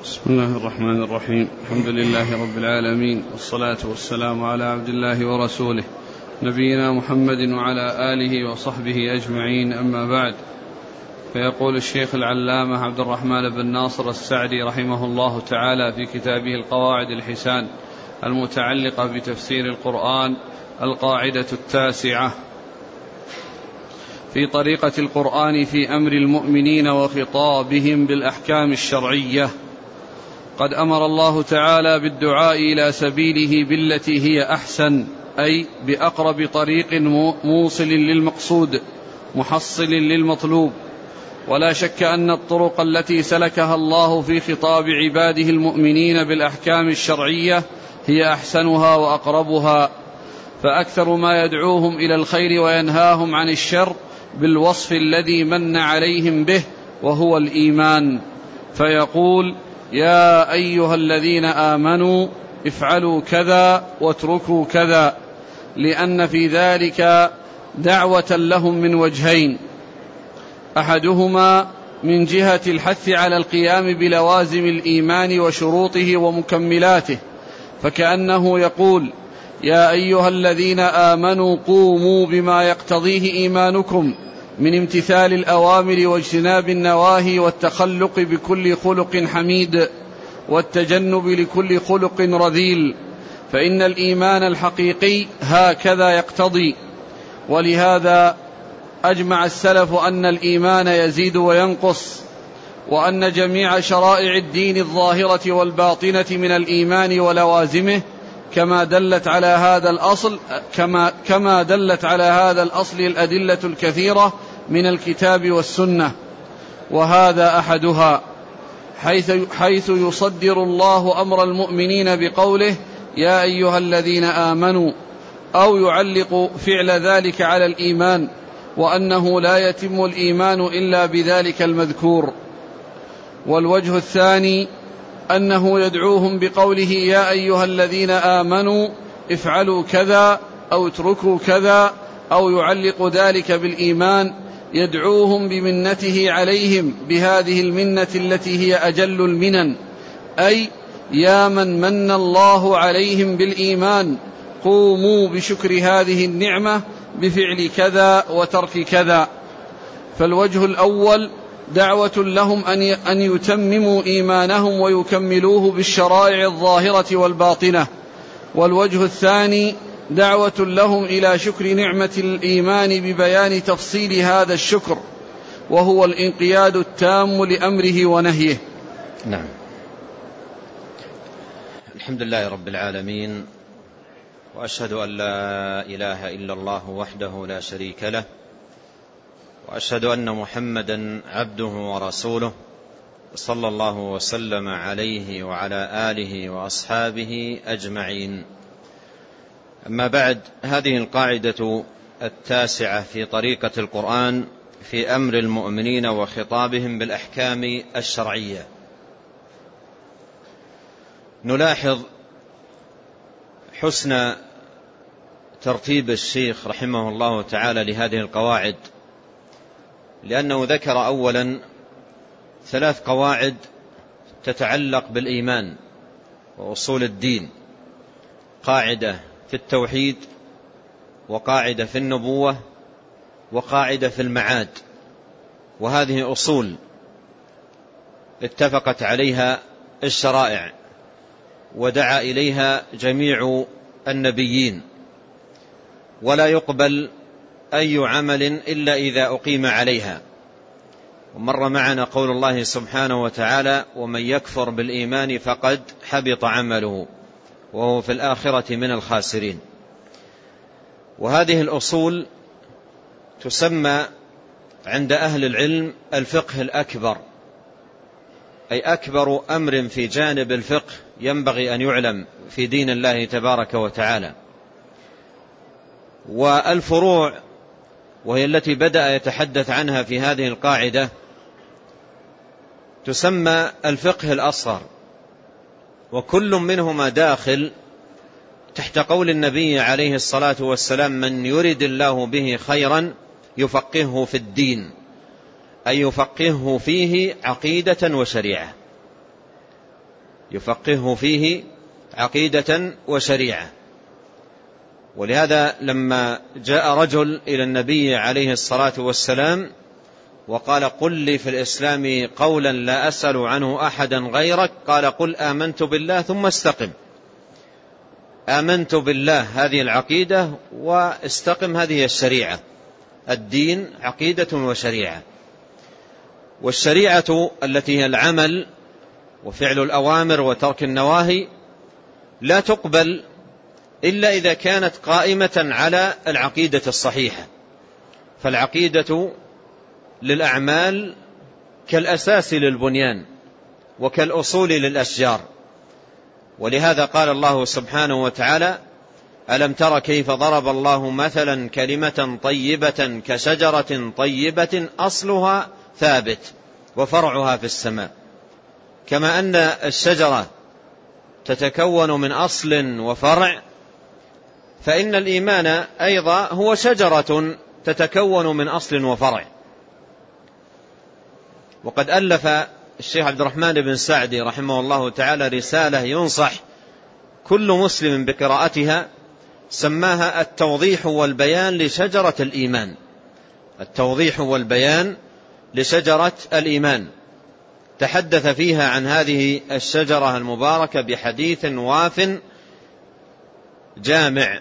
بسم الله الرحمن الرحيم. الحمد لله رب العالمين، والصلاة والسلام على عبد الله ورسوله نبينا محمد وعلى آله وصحبه أجمعين، أما بعد. فيقول الشيخ العلامة عبد الرحمن بن ناصر السعدي رحمه الله تعالى في كتابه القواعد الحسان المتعلقة بتفسير القرآن: القاعدة 9 في طريقة القرآن في أمر المؤمنين وخطابهم بالأحكام الشرعية. قد أمر الله تعالى بالدعاء إلى سبيله بالتي هي أحسن، أي بأقرب طريق موصل للمقصود محصل للمطلوب. ولا شك أن الطرق التي سلكها الله في خطاب عباده المؤمنين بالأحكام الشرعية هي أحسنها وأقربها، فأكثر ما يدعوهم إلى الخير وينهاهم عن الشر بالوصف الذي من عليهم به، وهو الإيمان، فيقول: يا أيها الذين آمنوا افعلوا كذا واتركوا كذا، لأن في ذلك دعوة لهم من وجهين: أحدهما من جهة الحث على القيام بلوازم الإيمان وشروطه ومكملاته، فكأنه يقول: يا أيها الذين آمنوا قوموا بما يقتضيه إيمانكم من امتثال الأوامر واجتناب النواهي والتخلق بكل خلق حميد والتجنب لكل خلق رذيل، فإن الإيمان الحقيقي هكذا يقتضي. ولهذا أجمع السلف أن الإيمان يزيد وينقص، وأن جميع شرائع الدين الظاهرة والباطنة من الإيمان ولوازمه كما دلت على هذا الأصل الأدلة الكثيرة من الكتاب والسنة، وهذا أحدها، حيث يصدر الله أمر المؤمنين بقوله: يا أيها الذين آمنوا، أو يعلق فعل ذلك على الإيمان، وأنه لا يتم الإيمان إلا بذلك المذكور. والوجه الثاني أنه يدعوهم بقوله: يا أيها الذين آمنوا افعلوا كذا أو اتركوا كذا، أو يعلق ذلك بالإيمان، يدعوهم بمنته عليهم بهذه المنة التي هي أجل المنن، أي: يا من من الله عليهم بالإيمان قوموا بشكر هذه النعمة بفعل كذا وترك كذا. فالوجه الأول دعوة لهم أن يتمموا إيمانهم ويكملوه بالشرائع الظاهرة والباطنة، والوجه الثاني دعوة لهم إلى شكر نعمة الإيمان ببيان تفصيل هذا الشكر، وهو الانقياد التام لأمره ونهيه. نعم. الحمد لله رب العالمين، وأشهد أن لا إله إلا الله وحده لا شريك له، وأشهد أن محمدا عبده ورسوله، صلى الله وسلم عليه وعلى آله وأصحابه أجمعين. أما بعد، هذه القاعدة 9 في طريقة القرآن في أمر المؤمنين وخطابهم بالأحكام الشرعية. نلاحظ حسن ترتيب الشيخ رحمه الله تعالى لهذه القواعد، لأنه ذكر أولا 3 قواعد تتعلق بالإيمان وأصول الدين: قاعدة في التوحيد، وقاعدة في النبوة، وقاعدة في المعاد. وهذه أصول اتفقت عليها الشرائع ودعا إليها جميع النبيين، ولا يقبل أي عمل إلا إذا أقيم عليها. ومر معنا قول الله سبحانه وتعالى: ومن يكفر بالإيمان فقد حبط عمله وهو في الآخرة من الخاسرين. وهذه الأصول تسمى عند أهل العلم الفقه الأكبر، أي أكبر أمر في جانب الفقه ينبغي أن يعلم في دين الله تبارك وتعالى. والفروع، وهي التي بدأ يتحدث عنها في هذه القاعدة، تسمى الفقه الأصغر، وكل منهما داخل تحت قول النبي عليه الصلاة والسلام: من يرد الله به خيرا يفقهه في الدين، أي يفقهه فيه عقيدة وشريعة. يفقهه فيه عقيدة وشريعة. ولهذا لما جاء رجل إلى النبي عليه الصلاة والسلام وقال قل لي في الإسلام قولا لا أسأل عنه أحدا غيرك، قال قل آمنت بالله ثم استقم. آمنت بالله هذه العقيدة، واستقم هذه الشريعة. الدين عقيدة وشريعة، والشريعة التي هي العمل وفعل الأوامر وترك النواهي لا تقبل إلا إذا كانت قائمة على العقيدة الصحيحة. فالعقيدة للأعمال كالأساس للبنيان وكالأصول للأشجار. ولهذا قال الله سبحانه وتعالى ألم تر كيف ضرب الله مثلا كلمة طيبة كشجرة طيبة أصلها ثابت وفرعها في السماء. كما أن الشجرة تتكون من أصل وفرع، فإن الإيمان أيضا هو شجرة تتكون من أصل وفرع. وقد ألف الشيخ عبد الرحمن بن سعدي رحمه الله تعالى رسالة ينصح كل مسلم بقراءتها، سماها التوضيح والبيان لشجرة الإيمان. التوضيح والبيان لشجرة الإيمان، تحدث فيها عن هذه الشجرة المباركة بحديث واف جامع.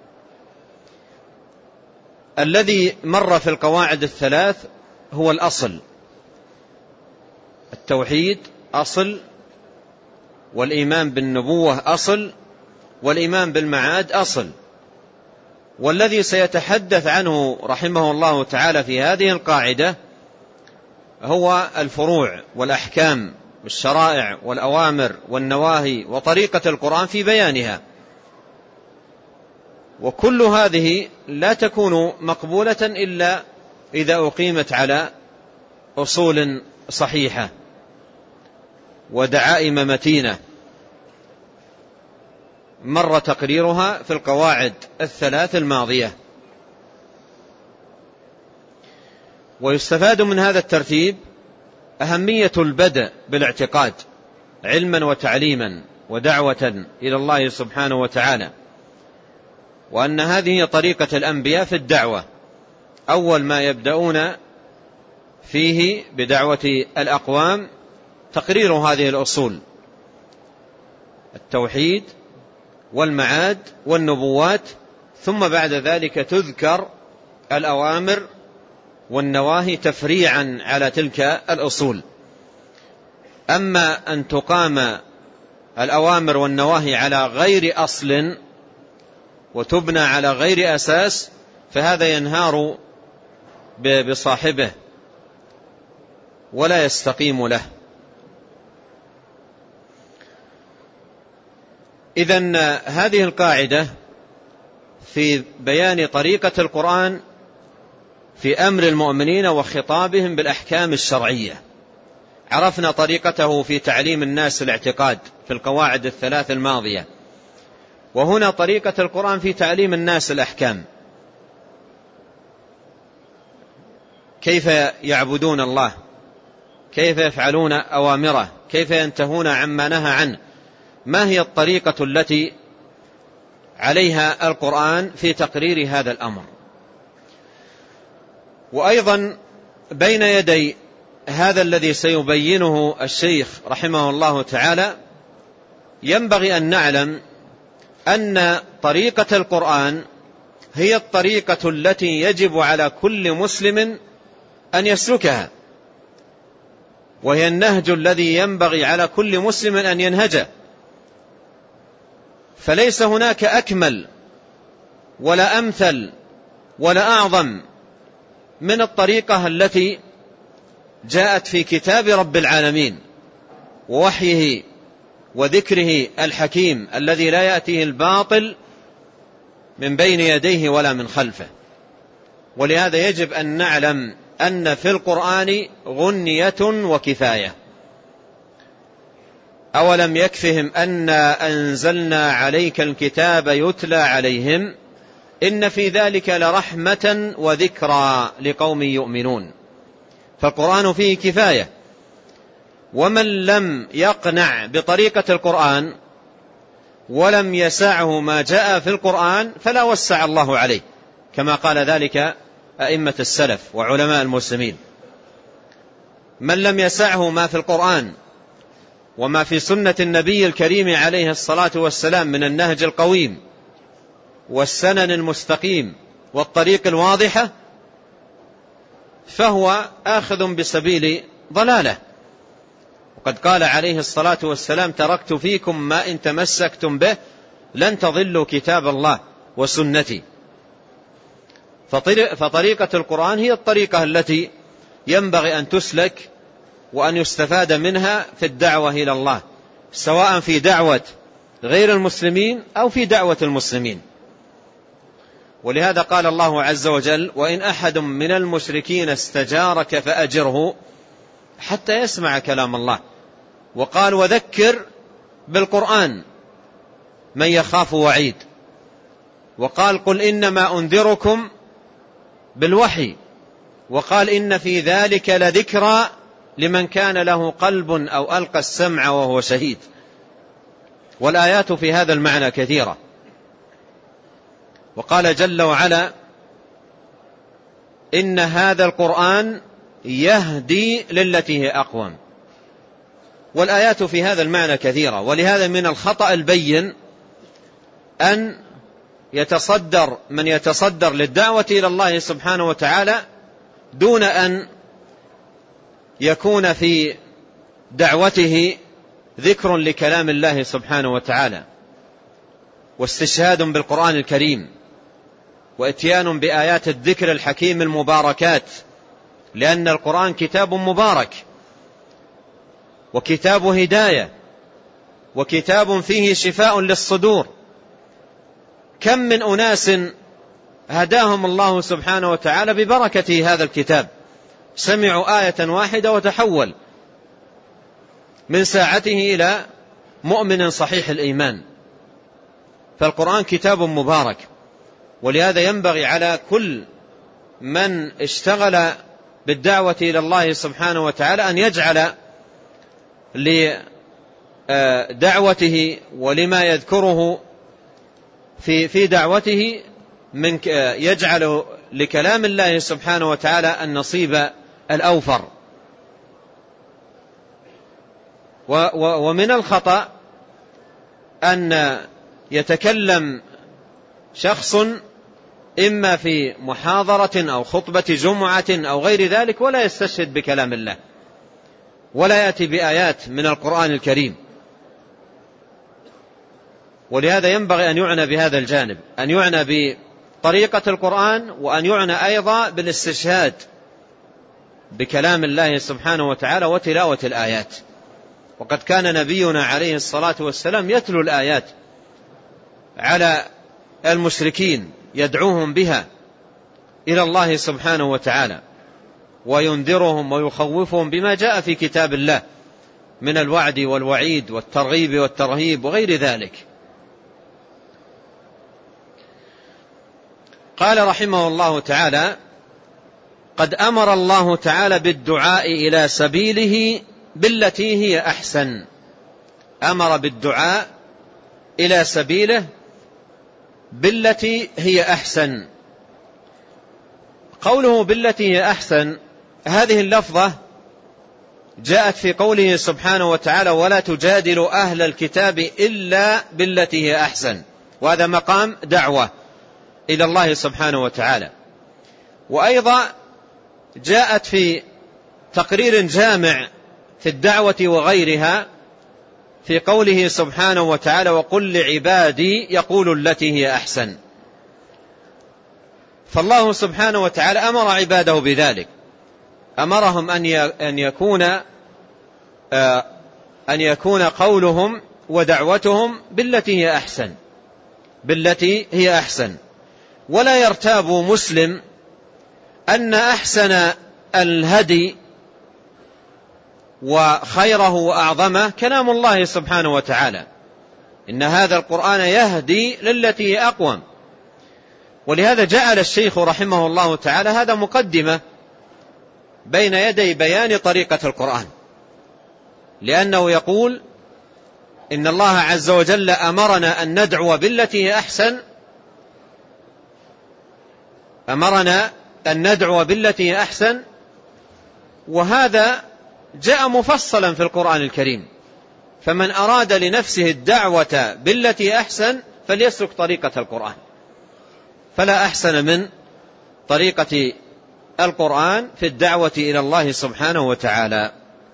الذي مر في القواعد الثلاث هو الأصل. التوحيد أصل، والإيمان بالنبوة أصل، والإيمان بالمعاد أصل. والذي سيتحدث عنه رحمه الله تعالى في هذه القاعدة هو الفروع والأحكام والشرائع والأوامر والنواهي وطريقة القرآن في بيانها. وكل هذه لا تكون مقبولة إلا إذا أقيمت على أصول صحيحة ودعائم متينة مر تقريرها في القواعد الثلاث الماضية. ويستفاد من هذا الترتيب أهمية البدء بالاعتقاد علما وتعليما ودعوة إلى الله سبحانه وتعالى، وأن هذه طريقة الأنبياء في الدعوة. أول ما يبدأون فيه بدعوة الأقوام تقرير هذه الأصول: التوحيد والمعاد والنبوات، ثم بعد ذلك تذكر الأوامر والنواهي تفريعا على تلك الأصول. أما أن تقام الأوامر والنواهي على غير أصل وتبنى على غير أساس فهذا ينهار بصاحبه ولا يستقيم له. إذن هذه القاعدة في بيان طريقة القرآن في أمر المؤمنين وخطابهم بالأحكام الشرعية. عرفنا طريقته في تعليم الناس الاعتقاد في القواعد الثلاث الماضية، وهنا طريقة القرآن في تعليم الناس الأحكام، كيف يعبدون الله، كيف يفعلون أوامره، كيف ينتهون عما نهى عنه، ما هي الطريقة التي عليها القرآن في تقرير هذا الأمر. وأيضا بين يدي هذا الذي سيبينه الشيخ رحمه الله تعالى ينبغي أن نعلم أن طريقة القرآن هي الطريقة التي يجب على كل مسلم أن يسلكها، وهي النهج الذي ينبغي على كل مسلم أن ينهجه. فليس هناك أكمل ولا أمثل ولا أعظم من الطريقة التي جاءت في كتاب رب العالمين ووحيه وذكره الحكيم الذي لا يأتيه الباطل من بين يديه ولا من خلفه. ولهذا يجب أن نعلم أن في القرآن غنية وكفاية. أولم يكفهم أنا أنزلنا عليك الكتاب يتلى عليهم إن في ذلك لرحمة وذكرى لقوم يؤمنون. فالقرآن فيه كفاية، ومن لم يقنع بطريقة القرآن ولم يسعه ما جاء في القرآن فلا وسع الله عليه، كما قال ذلك أئمة السلف وعلماء المسلمين. من لم يسعه ما في القرآن وما في سنة النبي الكريم عليه الصلاة والسلام من النهج القويم والسنن المستقيم والطريق الواضحة فهو آخذ بسبيل ضلاله. وقد قال عليه الصلاة والسلام: تركت فيكم ما إن تمسكتم به لن تضلوا كتاب الله وسنتي. فطريقة القرآن هي الطريقة التي ينبغي أن تسلك وأن يستفاد منها في الدعوة إلى الله، سواء في دعوة غير المسلمين أو في دعوة المسلمين. ولهذا قال الله عز وجل: وإن أحد من المشركين استجارك فأجره حتى يسمع كلام الله. وقال: وذكر بالقرآن من يخاف وعيد. وقال: قل إنما أنذركم بالوحي. وقال: إن في ذلك لذكرى لمن كان له قلب أو ألقى السمع وهو شهيد. والآيات في هذا المعنى كثيرة. وقال جل وعلا: إن هذا القرآن يهدي للتي هي أقوم. والآيات في هذا المعنى كثيرة. ولهذا من الخطأ البين أن يتصدر من يتصدر للدعوة إلى الله سبحانه وتعالى دون أن يكون في دعوته ذكر لكلام الله سبحانه وتعالى واستشهاد بالقرآن الكريم واتيان بآيات الذكر الحكيم المباركات، لأن القرآن كتاب مبارك وكتاب هداية وكتاب فيه شفاء للصدور. كم من أناس هداهم الله سبحانه وتعالى ببركة هذا الكتاب، سمعوا آية واحدة وتحول من ساعته إلى مؤمن صحيح الإيمان. فالقرآن كتاب مبارك. ولهذا ينبغي على كل من اشتغل بالدعوة إلى الله سبحانه وتعالى أن يجعل لدعوته ولما يذكره في دعوته من يجعل لكلام الله سبحانه وتعالى النصيب الأوفر. ومن الخطأ أن يتكلم شخص إما في محاضرة أو خطبة جمعة أو غير ذلك ولا يستشهد بكلام الله ولا يأتي بآيات من القرآن الكريم. ولهذا ينبغي أن يعنى بهذا الجانب، أن يعنى بطريقة القرآن، وأن يعنى أيضا بالاستشهاد بكلام الله سبحانه وتعالى وتلاوة الآيات. وقد كان نبينا عليه الصلاة والسلام يتلو الآيات على المشركين يدعوهم بها إلى الله سبحانه وتعالى وينذرهم ويخوفهم بما جاء في كتاب الله من الوعد والوعيد والترغيب والترهيب وغير ذلك. قال رحمه الله تعالى: قد أمر الله تعالى بالدعاء إلى سبيله بالتي هي أحسن. أمر بالدعاء إلى سبيله بالتي هي أحسن. قوله بالتي هي أحسن، هذه اللفظة جاءت في قوله سبحانه وتعالى: ولا تجادلوا أهل الكتاب إلا بالتي هي أحسن. وهذا مقام دعوة إلى الله سبحانه وتعالى. وأيضا جاءت في تقرير جامع في الدعوة وغيرها في قوله سبحانه وتعالى: وقل لعبادي يقولوا التي هي أحسن. فالله سبحانه وتعالى أمر عباده بذلك، أمرهم أن يكون قولهم ودعوتهم بالتي هي أحسن، بالتي هي أحسن. ولا يرتاب مسلم أن أحسن الهدي وخيره وأعظمه كلام الله سبحانه وتعالى. إن هذا القرآن يهدي للتي هي أقوم. ولهذا جعل الشيخ رحمه الله تعالى هذا مقدمة بين يدي بيان طريقة القرآن، لأنه يقول إن الله عز وجل أمرنا أن ندعو بالتي هي أحسن، أمرنا أن ندعو بالتي هي أحسن، وهذا جاء مفصلا في القرآن الكريم. فمن أراد لنفسه الدعوة بالتي أحسن فليسلك طريقة القرآن، فلا أحسن من طريقة القرآن في الدعوة إلى الله سبحانه وتعالى.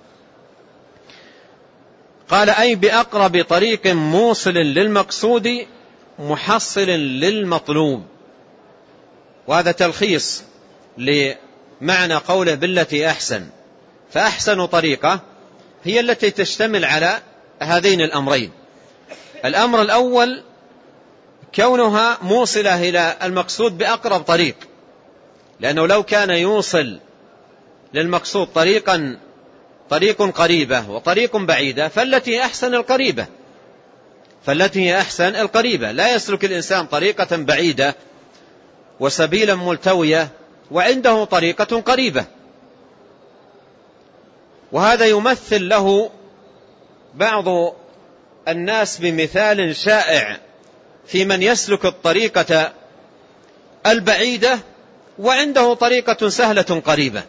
قال أي بأقرب طريق موصل للمقصود محصل للمطلوب. وهذا تلخيص لمعنى قوله بالتي أحسن. فأحسن طريقة هي التي تشتمل على هذين الأمرين. الأمر الأول كونها موصلة إلى المقصود بأقرب طريق، لأنه لو كان يوصل للمقصود طريق قريبة وطريق بعيدة فالتي أحسن القريبة، لا يسلك الإنسان طريقة بعيدة وسبيلا ملتوية وعنده طريقة قريبة. وهذا يمثل له بعض الناس بمثال شائع في من يسلك الطريقة البعيدة وعنده طريقة سهلة قريبة.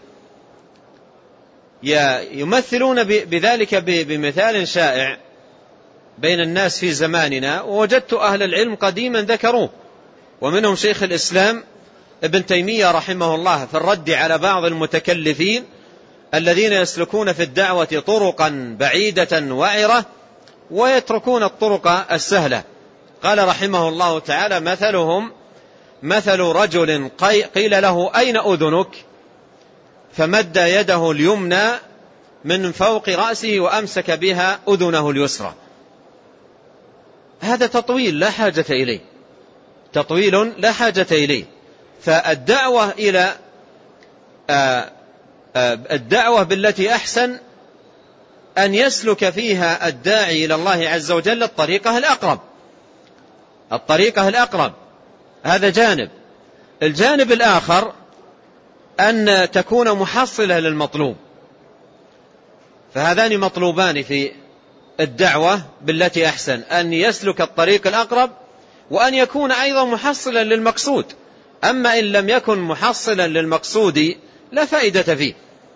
يمثلون بذلك بمثال شائع بين الناس في زماننا، ووجدت أهل العلم قديما ذكروه، ومنهم شيخ الإسلام ابن تيمية رحمه الله في الرد على بعض المتكلفين الذين يسلكون في الدعوة طرقا بعيدة وعرة ويتركون الطرق السهلة. قال رحمه الله تعالى مثلهم مثل رجل قيل له أين أذنك؟ فمد يده اليمنى من فوق رأسه وأمسك بها أذنه اليسرى. هذا تطويل لا حاجة إليه. فالدعوة إلى الدعوة بالتي أحسن أن يسلك فيها الداعي إلى الله عز وجل الطريقة الأقرب. هذا جانب. الجانب الآخر أن تكون محصلة للمطلوب. فهذان مطلوبان في الدعوة بالتي أحسن، أن يسلك الطريق الأقرب وأن يكون أيضا محصلا للمقصود. أما إن لم يكن محصلا للمقصود لا فائدة فيه.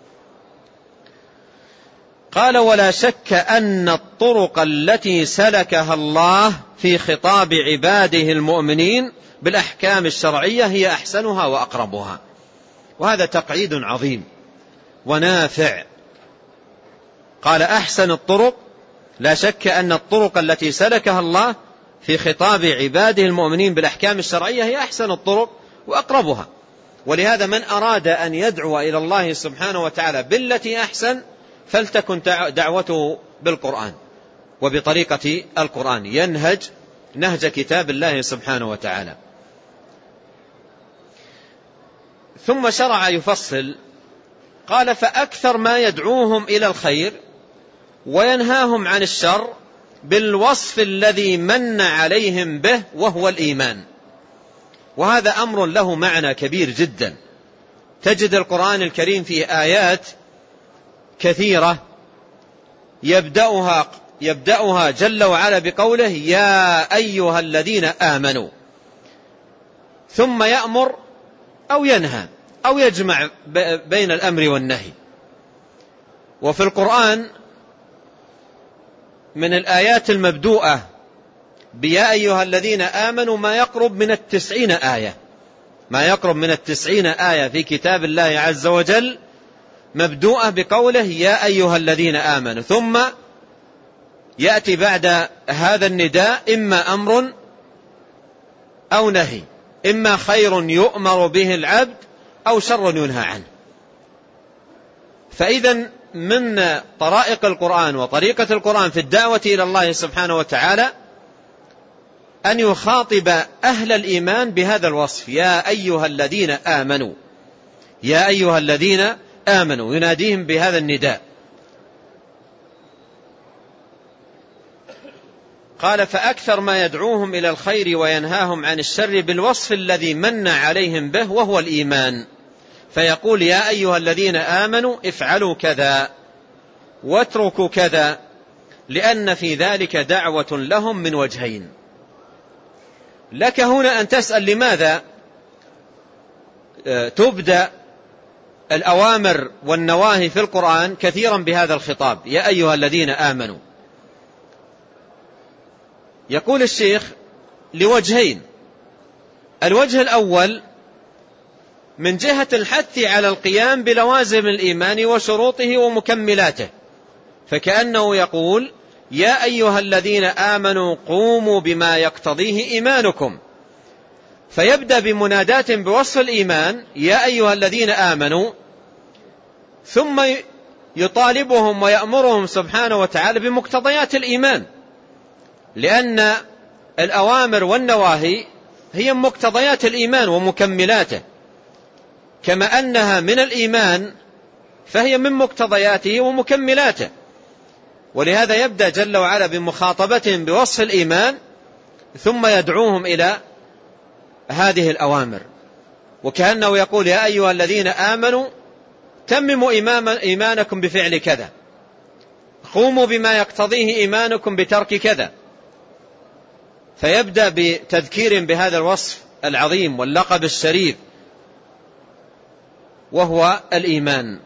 قال ولا شك أن الطرق التي سلكها الله في خطاب عباده المؤمنين بالأحكام الشرعية هي أحسنها وأقربها. وهذا تقعيد عظيم ونافع. قال أحسن الطرق، لا شك أن الطرق التي سلكها الله في خطاب عباده المؤمنين بالأحكام الشرعية هي أحسن الطرق وأقربها. ولهذا من أراد أن يدعو إلى الله سبحانه وتعالى بالتي أحسن فلتكن دعوته بالقرآن وبطريقة القرآن، ينهج نهج كتاب الله سبحانه وتعالى. ثم شرع يفصل. قال فأكثر ما يدعوهم إلى الخير وينهاهم عن الشر بالوصف الذي من عليهم به وهو الإيمان. وهذا أمر له معنى كبير جدا. تجد القرآن الكريم فيه آيات كثيرة يبدأها جل وعلا بقوله يا أيها الذين آمنوا، ثم يأمر أو ينهى أو يجمع بين الأمر والنهي. وفي القرآن من الآيات المبدوءة بيا أيها الذين آمنوا ما يقرب من 90 آية في كتاب الله عز وجل مبدوءة بقوله يا أيها الذين آمنوا، ثم يأتي بعد هذا النداء إما أمر أو نهي، إما خير يؤمر به العبد أو شر ينهى عنه. فإذا من طرائق القرآن وطريقة القرآن في الدعوة إلى الله سبحانه وتعالى أن يخاطب أهل الإيمان بهذا الوصف يا أيها الذين آمنوا، يا أيها الذين آمنوا، يناديهم بهذا النداء. قال فأكثر ما يدعوهم إلى الخير وينهاهم عن الشر بالوصف الذي من عليهم به وهو الإيمان. فيقول يا أيها الذين آمنوا افعلوا كذا واتركوا كذا، لأن في ذلك دعوة لهم من وجهين. لك هنا أن تسأل لماذا تبدأ الأوامر والنواهي في القرآن كثيرا بهذا الخطاب، يا أيها الذين آمنوا. يقول الشيخ لوجهين. الوجه الأول من جهة الحث على القيام بلوازم الإيمان وشروطه ومكملاته، فكأنه يقول يا أيها الذين آمنوا قوموا بما يقتضيه إيمانكم، فيبدأ بمنادات بوصف الإيمان يا أيها الذين آمنوا، ثم يطالبهم ويأمرهم سبحانه وتعالى بمقتضيات الإيمان، لأن الأوامر والنواهي هي مقتضيات الإيمان ومكملاته، كما أنها من الإيمان فهي من مقتضياته ومكملاته. ولهذا يبدأ جل وعلا بمخاطبتهم بوصف الإيمان ثم يدعوهم إلى هذه الأوامر، وكأنه يقول يا أيها الذين آمنوا تمموا إيمانكم بفعل كذا، قوموا بما يقتضيه إيمانكم بترك كذا. فيبدأ بتذكير بهذا الوصف العظيم واللقب الشريف وهو الإيمان.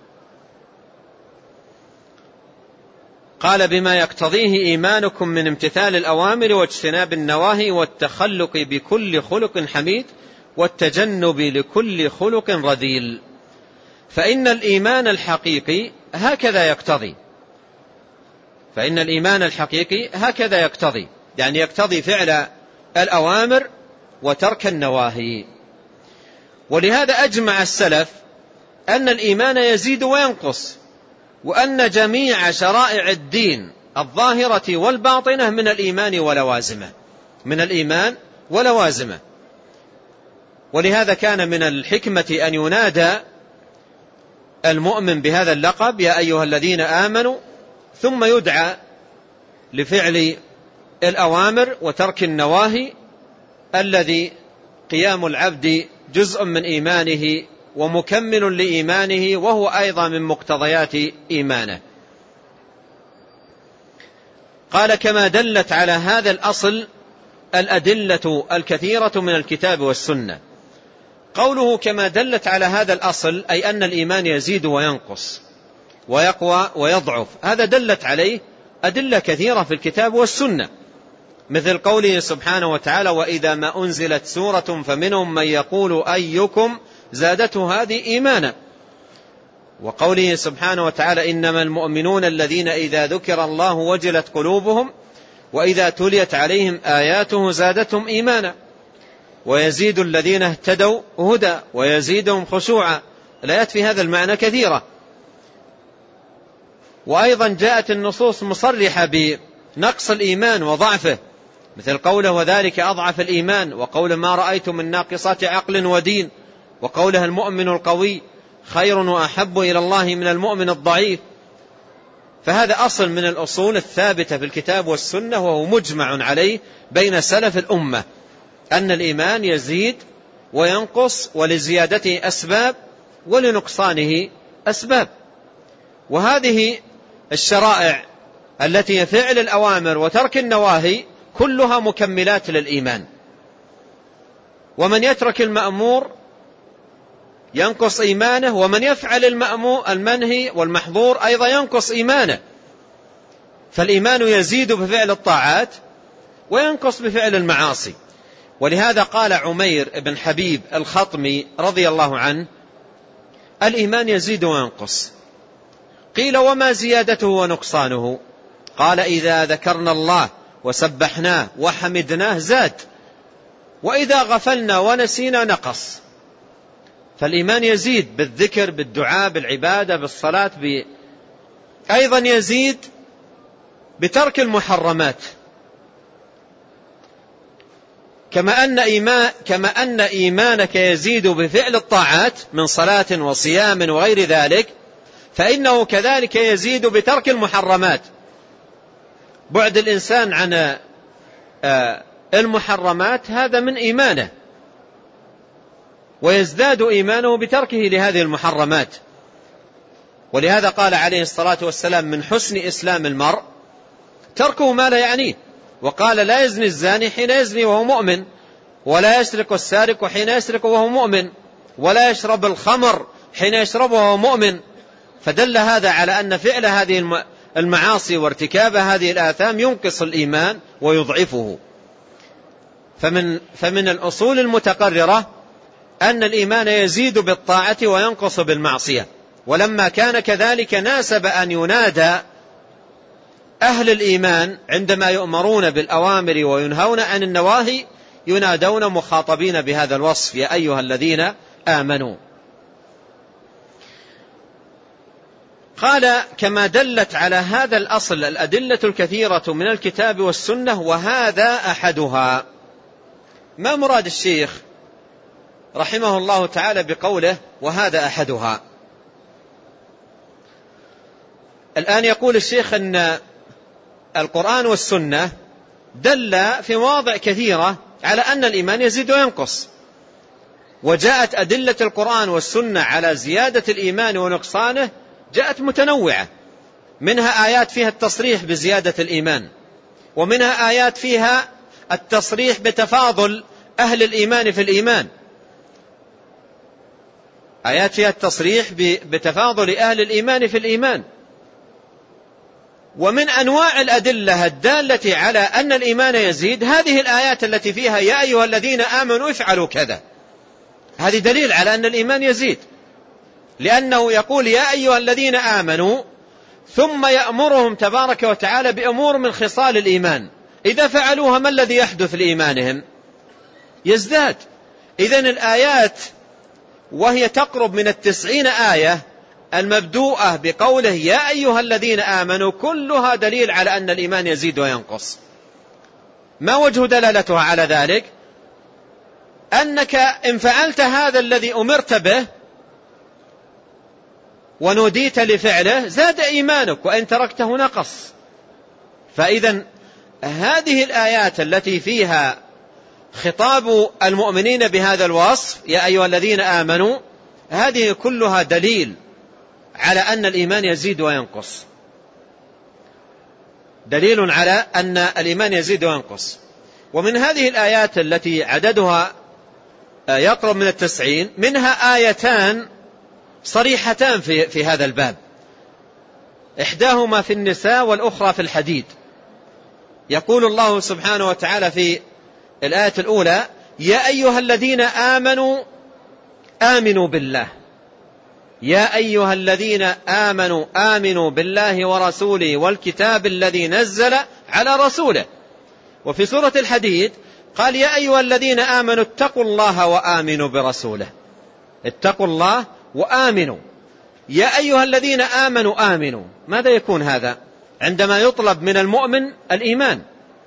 قال بما يقتضيه إيمانكم من امتثال الأوامر واجتناب النواهي والتخلق بكل خلق حميد والتجنب لكل خلق رذيل. فإن الإيمان الحقيقي هكذا يقتضي، فإن الإيمان الحقيقي هكذا يقتضي، يعني يقتضي فعل الأوامر وترك النواهي. ولهذا أجمع السلف أن الإيمان يزيد وينقص، وأن جميع شرائع الدين الظاهرة والباطنة من الإيمان ولوازمه، من الإيمان ولوازمه. ولهذا كان من الحكمة أن ينادى المؤمن بهذا اللقب يا أيها الذين آمنوا، ثم يدعى لفعل الأوامر وترك النواهي، الذي قيام العبد جزء من إيمانه ومكمل لإيمانه، وهو أيضا من مقتضيات إيمانه. قال كما دلت على هذا الأصل الأدلة الكثيرة من الكتاب والسنة. قوله كما دلت على هذا الأصل أي أن الإيمان يزيد وينقص ويقوى ويضعف، هذا دلت عليه أدلة كثيرة في الكتاب والسنة، مثل قوله سبحانه وتعالى وإذا ما أنزلت سورة فمنهم من يقول أيكم زادته هذه إيمانا، وقوله سبحانه وتعالى إنما المؤمنون الذين إذا ذكر الله وجلت قلوبهم وإذا تليت عليهم آياته زادتهم إيمانا ويزيد الذين اهتدوا هدى ويزيدهم خشوعا. الآيات في هذا المعنى كثيرة. وأيضا جاءت النصوص مصرحة بنقص الإيمان وضعفه، مثل قوله وذلك أضعف الإيمان، وقول ما رأيت من ناقصات عقل ودين، وقوله المؤمن القوي خير وأحب إلى الله من المؤمن الضعيف. فهذا أصل من الأصول الثابتة في الكتاب والسنة، وهو مجمع عليه بين سلف الأمة، أن الإيمان يزيد وينقص، ولزيادته أسباب ولنقصانه أسباب. وهذه الشرائع التي هي فعل الأوامر وترك النواهي كلها مكملات للإيمان، ومن يترك المأمور ينقص إيمانه، ومن يفعل المنهي والمحظور أيضا ينقص إيمانه. فالإيمان يزيد بفعل الطاعات وينقص بفعل المعاصي. ولهذا قال عمير بن حبيب الخطمي رضي الله عنه الإيمان يزيد وينقص. قيل وما زيادته ونقصانه؟ قال إذا ذكرنا الله وسبحناه وحمدناه زاد، وإذا غفلنا ونسينا نقص. فالإيمان يزيد بالذكر بالدعاء بالعبادة بالصلاة أيضا يزيد بترك المحرمات، كما أن إيمانك يزيد بفعل الطاعات من صلاة وصيام وغير ذلك، فإنه كذلك يزيد بترك المحرمات. بعد الإنسان عن المحرمات هذا من إيمانه، ويزداد إيمانه بتركه لهذه المحرمات. ولهذا قال عليه الصلاة والسلام: من حسن إسلام المرء تركه ما لا يعنيه. وقال: لا يزني الزاني حين يزني وهو مؤمن، ولا يسرق السارق حين يسرق وهو مؤمن، ولا يشرب الخمر حين يشرب وهو مؤمن. فدل هذا على أن فعل هذه المعاصي وارتكاب هذه الآثام ينقص الإيمان ويضعفه. فمن الأصول المتقررة أن الإيمان يزيد بالطاعة وينقص بالمعصية. ولما كان كذلك ناسب أن ينادى أهل الإيمان عندما يؤمرون بالأوامر وينهون عن النواهي، ينادون مخاطبين بهذا الوصف: يا أيها الذين آمنوا. قال: كما دلت على هذا الأصل الأدلة الكثيرة من الكتاب والسنة، وهذا أحدها. ما مراد الشيخ رحمه الله تعالى بقوله وهذا أحدها؟ الآن يقول الشيخ أن القرآن والسنة دل في مواضع كثيرة على أن الإيمان يزيد وينقص، وجاءت أدلة القرآن والسنة على زيادة الإيمان ونقصانه جاءت متنوعة، منها آيات فيها التصريح بزيادة الإيمان، ومنها آيات فيها التصريح بتفاضل أهل الإيمان في الإيمان، آيات فيها التصريح بتفاضل أهل الإيمان في الإيمان. ومن أنواع الأدلة الدالة على أن الإيمان يزيد هذه الآيات التي فيها يا أيها الذين آمنوا افعلوا كذا، هذه دليل على أن الإيمان يزيد، لأنه يقول يا أيها الذين آمنوا ثم يأمرهم تبارك وتعالى بأمور من خصال الإيمان، إذا فعلوها ما الذي يحدث لإيمانهم؟ يزداد. إذن الآيات وهي تقرب من 90 آية المبدوءة بقوله يا أيها الذين آمنوا كلها دليل على أن الإيمان يزيد وينقص. ما وجه دلالتها على ذلك؟ أنك إن فعلت هذا الذي أمرت به ونوديت لفعله زاد إيمانك، وإن تركته نقص. فإذا هذه الآيات التي فيها خطاب المؤمنين بهذا الوصف يا أيها الذين آمنوا، هذه كلها دليل على أن الإيمان يزيد وينقص، دليل على أن الإيمان يزيد وينقص. ومن هذه الآيات التي عددها يقرب من 90 منها آيتان صريحتان في هذا الباب، إحداهما في النساء والأخرى في الحديد. يقول الله سبحانه وتعالى في الآية الأولى يا أيها الذين آمنوا آمنوا بالله، يا أيها الذين آمنوا آمنوا بالله ورسوله والكتاب الذي نزل على رسوله. وفي سورة الحديد قال يا أيها الذين آمنوا اتقوا الله وآمنوا برسوله، اتقوا الله وآمنوا. يا أيها الذين آمنوا آمنوا، ماذا يكون هذا؟ عندما يطلب من المؤمن الإيمان،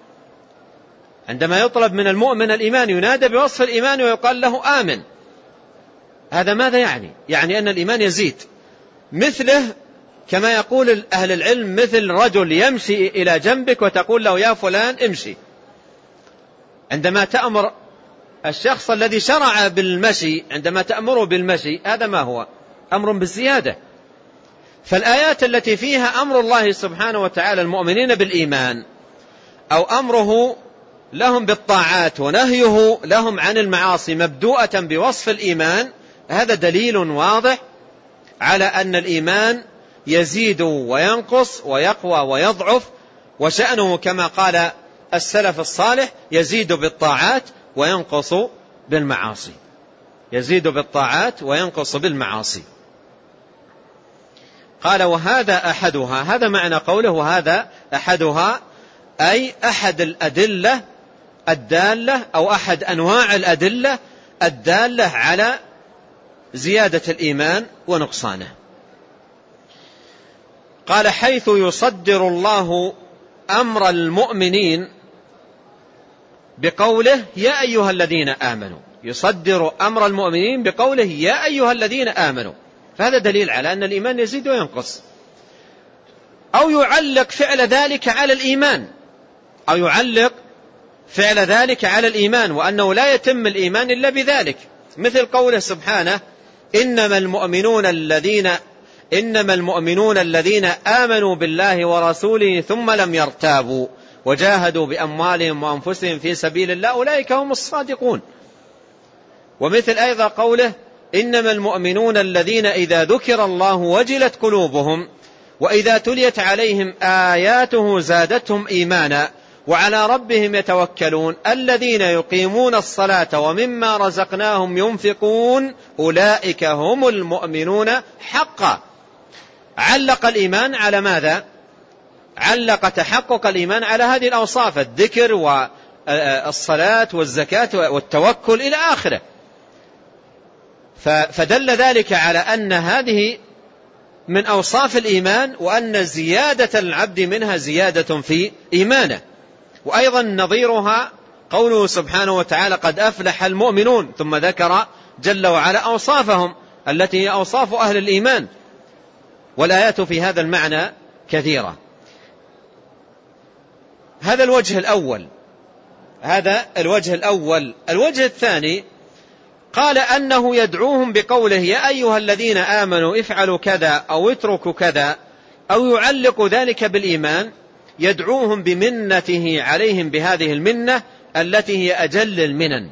عندما يطلب من المؤمن الإيمان ينادى بوصف الإيمان ويقال له آمن. هذا ماذا يعني؟ يعني أن الإيمان يزيد. مثله كما يقول أهل العلم مثل رجل يمشي إلى جنبك وتقول له يا فلان امشي. عندما تأمر الشخص الذي شرع بالمشي، عندما تأمره بالمشي، هذا ما هو؟ أمر بالزيادة. فالآيات التي فيها أمر الله سبحانه وتعالى المؤمنين بالإيمان أو أمره لهم بالطاعات ونهيه لهم عن المعاصي مبدوءة بوصف الإيمان، هذا دليل واضح على أن الإيمان يزيد وينقص ويقوى ويضعف، وشأنه كما قال السلف الصالح يزيد بالطاعات وينقص بالمعاصي، يزيد بالطاعات وينقص بالمعاصي. قال وهذا أحدها، هذا معنى قوله وهذا أحدها، أي أحد الأدلة الدالة أو أحد أنواع الأدلة الدالة على زيادة الإيمان ونقصانه. قال حيث يصدر الله أمر المؤمنين بقوله يا أيها الذين آمنوا، يصدر أمر المؤمنين بقوله يا أيها الذين آمنوا، فهذا دليل على أن الإيمان يزيد وينقص. أو يعلق فعل ذلك على الإيمان، أو يعلق فعل ذلك على الإيمان، وأنه لا يتم الإيمان إلا بذلك، مثل قوله سبحانه إنما المؤمنون الذين إنما المؤمنون الذين آمنوا بالله ورسوله ثم لم يرتابوا وجاهدوا بأموالهم وأنفسهم في سبيل الله أولئك هم الصادقون. ومثل أيضا قوله إنما المؤمنون الذين إذا ذكر الله وجلت قلوبهم وإذا تليت عليهم آياته زادتهم إيمانا وعلى ربهم يتوكلون الذين يقيمون الصلاة ومما رزقناهم ينفقون أولئك هم المؤمنون حقا. علق الإيمان على ماذا؟ علق تحقق الإيمان على هذه الأوصاف: الذكر والصلاة والزكاة والتوكل إلى آخره. فدل ذلك على أن هذه من أوصاف الإيمان، وأن زيادة العبد منها زيادة في إيمانه. وأيضا نظيرها قوله سبحانه وتعالى: قد أفلح المؤمنون، ثم ذكر جل وعلا أوصافهم التي هي أوصاف أهل الإيمان، والآيات في هذا المعنى كثيرة. هذا الوجه الأول. الوجه الثاني قال أنه يدعوهم بقوله: يا أيها الذين آمنوا افعلوا كذا أو اتركوا كذا، أو يعلق ذلك بالإيمان، يدعوهم بمنته عليهم بهذه المنة التي هي أجل المنن.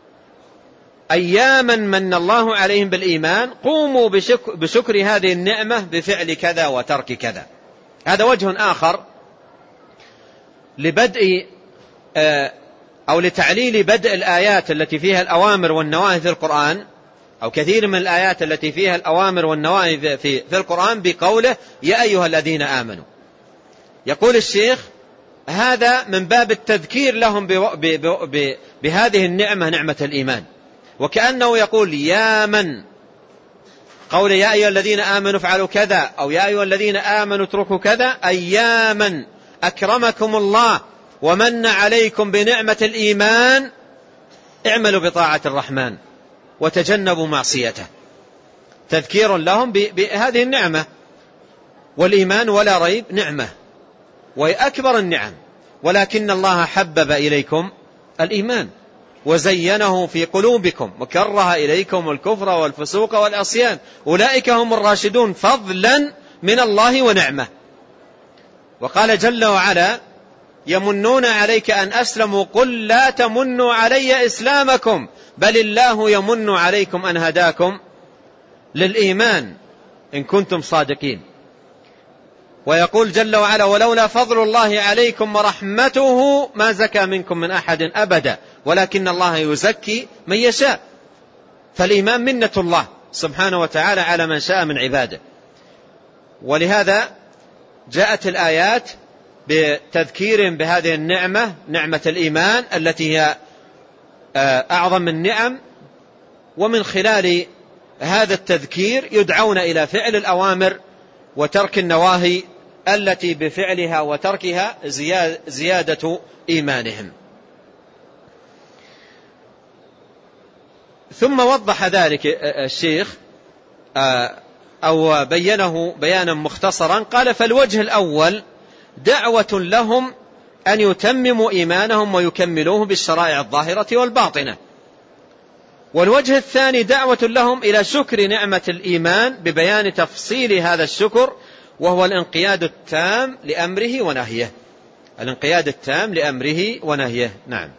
أياما من الله عليهم بالإيمان قوموا بشكر هذه النعمة بفعل كذا وترك كذا. هذا وجه آخر لبدء أو لتعليل بدء الآيات التي فيها الأوامر والنواهي في القرآن، أو كثير من الآيات التي فيها الأوامر والنواهي في القرآن بقوله: يا أيها الذين آمنوا. يقول الشيخ: هذا من باب التذكير لهم بهذه النعمة، نعمة الإيمان، وكأنه يقول: يا من قول يا أيها الذين آمنوا افعلوا كذا أو يا أيها الذين آمنوا اتركوا كذا، أي من أكرمكم الله ومن عليكم بنعمة الإيمان اعملوا بطاعة الرحمن وتجنبوا معصيته. تذكير لهم بهذه النعمة. والإيمان ولا ريب نعمة، وهي أكبر النعم، ولكن الله حبب إليكم الإيمان وزينه في قلوبكم وكره إليكم الكفر والفسوق والعصيان أولئك هم الراشدون فضلا من الله ونعمة. وقال جل وعلا: يمنون عليك أن أسلموا قل لا تمنوا علي إسلامكم بل الله يمن عليكم أن هداكم للإيمان إن كنتم صادقين. ويقول جل وعلا: ولولا فضل الله عليكم ورحمته ما زكى منكم من أحد أبدا ولكن الله يزكي من يشاء. فالإيمان منة الله سبحانه وتعالى على من شاء من عباده. ولهذا جاءت الآيات بتذكير بهذه النعمة، نعمة الإيمان التي هي أعظم النعم. ومن خلال هذا التذكير يدعون إلى فعل الأوامر وترك النواهي التي بفعلها وتركها زيادة إيمانهم. ثم وضح ذلك الشيخ أو بينه بيانا مختصرا. قال: فالوجه الأول دعوة لهم أن يتمموا إيمانهم ويكملوه بالشرائع الظاهرة والباطنة. والوجه الثاني دعوة لهم إلى شكر نعمة الإيمان ببيان تفصيل هذا الشكر، وهو الانقياد التام لأمره ونهيه. الانقياد التام لأمره ونهيه. نعم.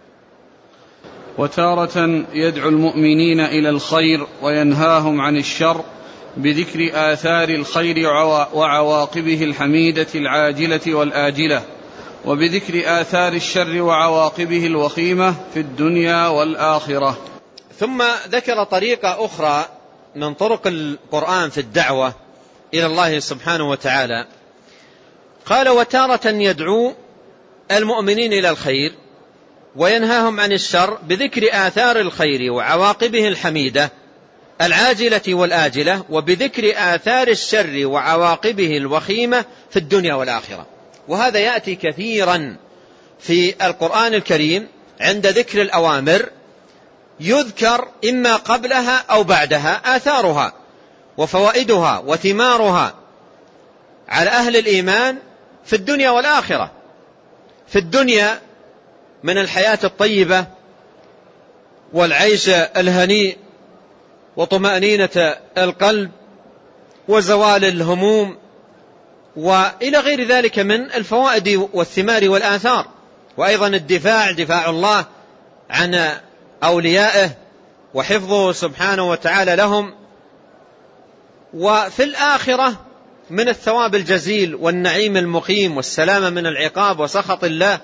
وتارة يدعو المؤمنين إلى الخير وينهاهم عن الشر بذكر آثار الخير وعواقبه الحميدة العاجلة والآجلة، وبذكر آثار الشر وعواقبه الوخيمة في الدنيا والآخرة. ثم ذكر طريقة أخرى من طرق القرآن في الدعوة إلى الله سبحانه وتعالى. قال: وتارة يدعو المؤمنين إلى الخير وينهاهم عن الشر بذكر آثار الخير وعواقبه الحميدة العاجلة والآجلة، وبذكر آثار الشر وعواقبه الوخيمة في الدنيا والآخرة. وهذا يأتي كثيرا في القرآن الكريم. عند ذكر الأوامر يذكر إما قبلها أو بعدها آثارها وفوائدها وثمارها على أهل الإيمان في الدنيا والآخرة. في الدنيا من الحياة الطيبة والعيش الهنيء وطمأنينة القلب وزوال الهموم وإلى غير ذلك من الفوائد والثمار والآثار. وأيضا دفاع الله عن أوليائه وحفظه سبحانه وتعالى لهم. وفي الآخرة من الثواب الجزيل والنعيم المقيم والسلامة من العقاب وسخط الله.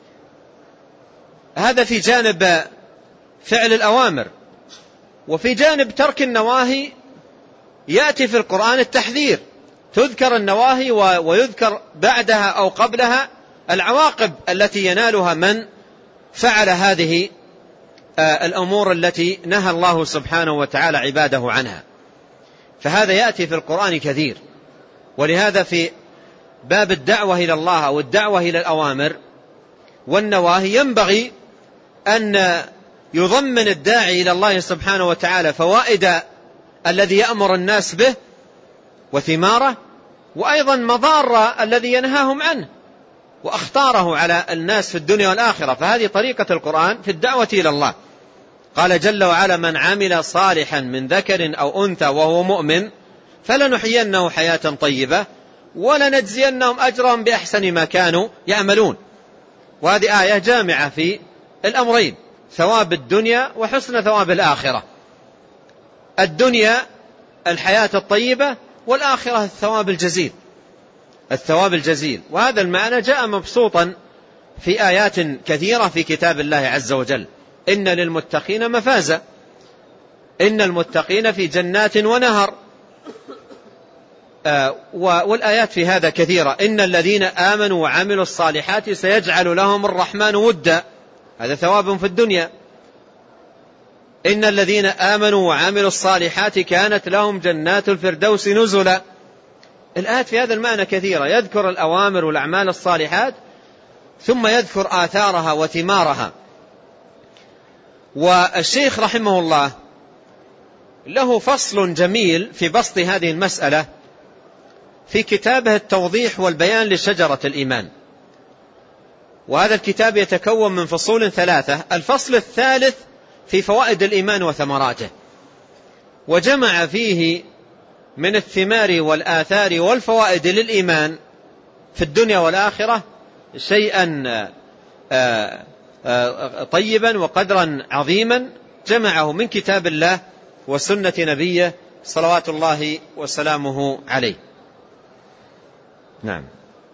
هذا في جانب فعل الأوامر. وفي جانب ترك النواهي يأتي في القرآن التحذير، تذكر النواهي ويذكر بعدها أو قبلها العواقب التي ينالها من فعل هذه الأمور التي نهى الله سبحانه وتعالى عباده عنها. فهذا يأتي في القرآن كثير. ولهذا في باب الدعوة إلى الله أو الدعوة إلى الأوامر والنواهي ينبغي أن يضمن الداعي إلى الله سبحانه وتعالى فوائد الذي يأمر الناس به وثماره، وأيضا مضار الذي ينهاهم عنه وأخطاره على الناس في الدنيا والآخرة. فهذه طريقة القرآن في الدعوة إلى الله. قال جل وعلا: من عمل صالحا من ذكر أو أنثى وهو مؤمن فلنحيينه حياة طيبة ولنجزينهم أجرهم بأحسن ما كانوا يعملون. وهذه آية جامعة في الأمرين، ثواب الدنيا وحسن ثواب الآخرة. الدنيا الحياة الطيبة، والآخرة الثواب الجزيل. وهذا المعنى جاء مبسوطا في آيات كثيرة في كتاب الله عز وجل. إن للمتقين مفازة، إن المتقين في جنات ونهر. والآيات في هذا كثيرة. إن الذين آمنوا وعملوا الصالحات سيجعل لهم الرحمن ودا، هذا ثواب في الدنيا. إن الذين آمنوا وعملوا الصالحات كانت لهم جنات الفردوس نزلا. الآيات في هذا المعنى كثيرة، يذكر الأوامر والأعمال الصالحات ثم يذكر آثارها وثمارها. والشيخ رحمه الله له فصل جميل في بسط هذه المسألة في كتابه التوضيح والبيان لشجرة الإيمان. وهذا الكتاب يتكون من فصول 3. الفصل الثالث في فوائد الإيمان وثمراته، وجمع فيه من الثمار والآثار والفوائد للإيمان في الدنيا والآخرة شيئا طيبا وقدرا عظيما جمعه من كتاب الله وسنة نبيه صلوات الله وسلامه عليه. نعم.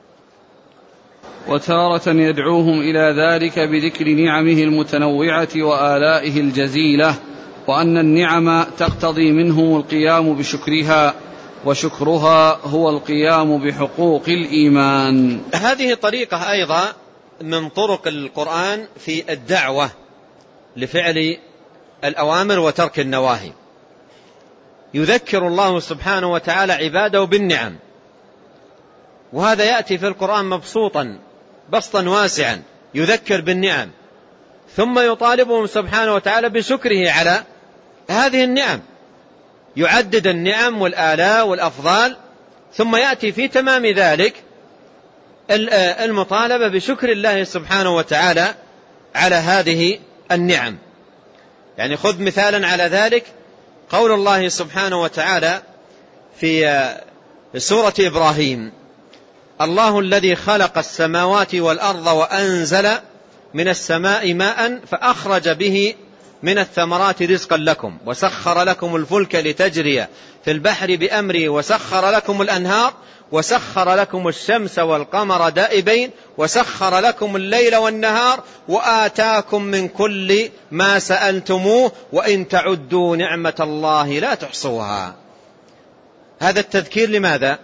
وتارة يدعوهم إلى ذلك بذكر نعمه المتنوعة وآلائه الجزيلة، وأن النعم تقتضي منهم القيام بشكرها، وشكرها هو القيام بحقوق الإيمان. هذه طريقة أيضا من طرق القرآن في الدعوة لفعل الأوامر وترك النواهي. يذكر الله سبحانه وتعالى عباده بالنعم، وهذا يأتي في القرآن مبسوطا بسطا واسعا، يذكر بالنعم ثم يطالبهم سبحانه وتعالى بشكره على هذه النعم، يعدد النعم والآلاء والأفضال، ثم يأتي في تمام ذلك المطالبة بشكر الله سبحانه وتعالى على هذه النعم. يعني خذ مثالا على ذلك قول الله سبحانه وتعالى في سورة إبراهيم: الله الذي خلق السماوات والأرض وأنزل من السماء ماء فأخرج به من الثمرات رزقا لكم وسخر لكم الفلك لتجري في البحر بأمره وسخر لكم الأنهار وسخر لكم الشمس والقمر دائبين وسخر لكم الليل والنهار وآتاكم من كل ما سألتموه وإن تعدوا نعمة الله لا تحصوها. هذا التذكير لماذا؟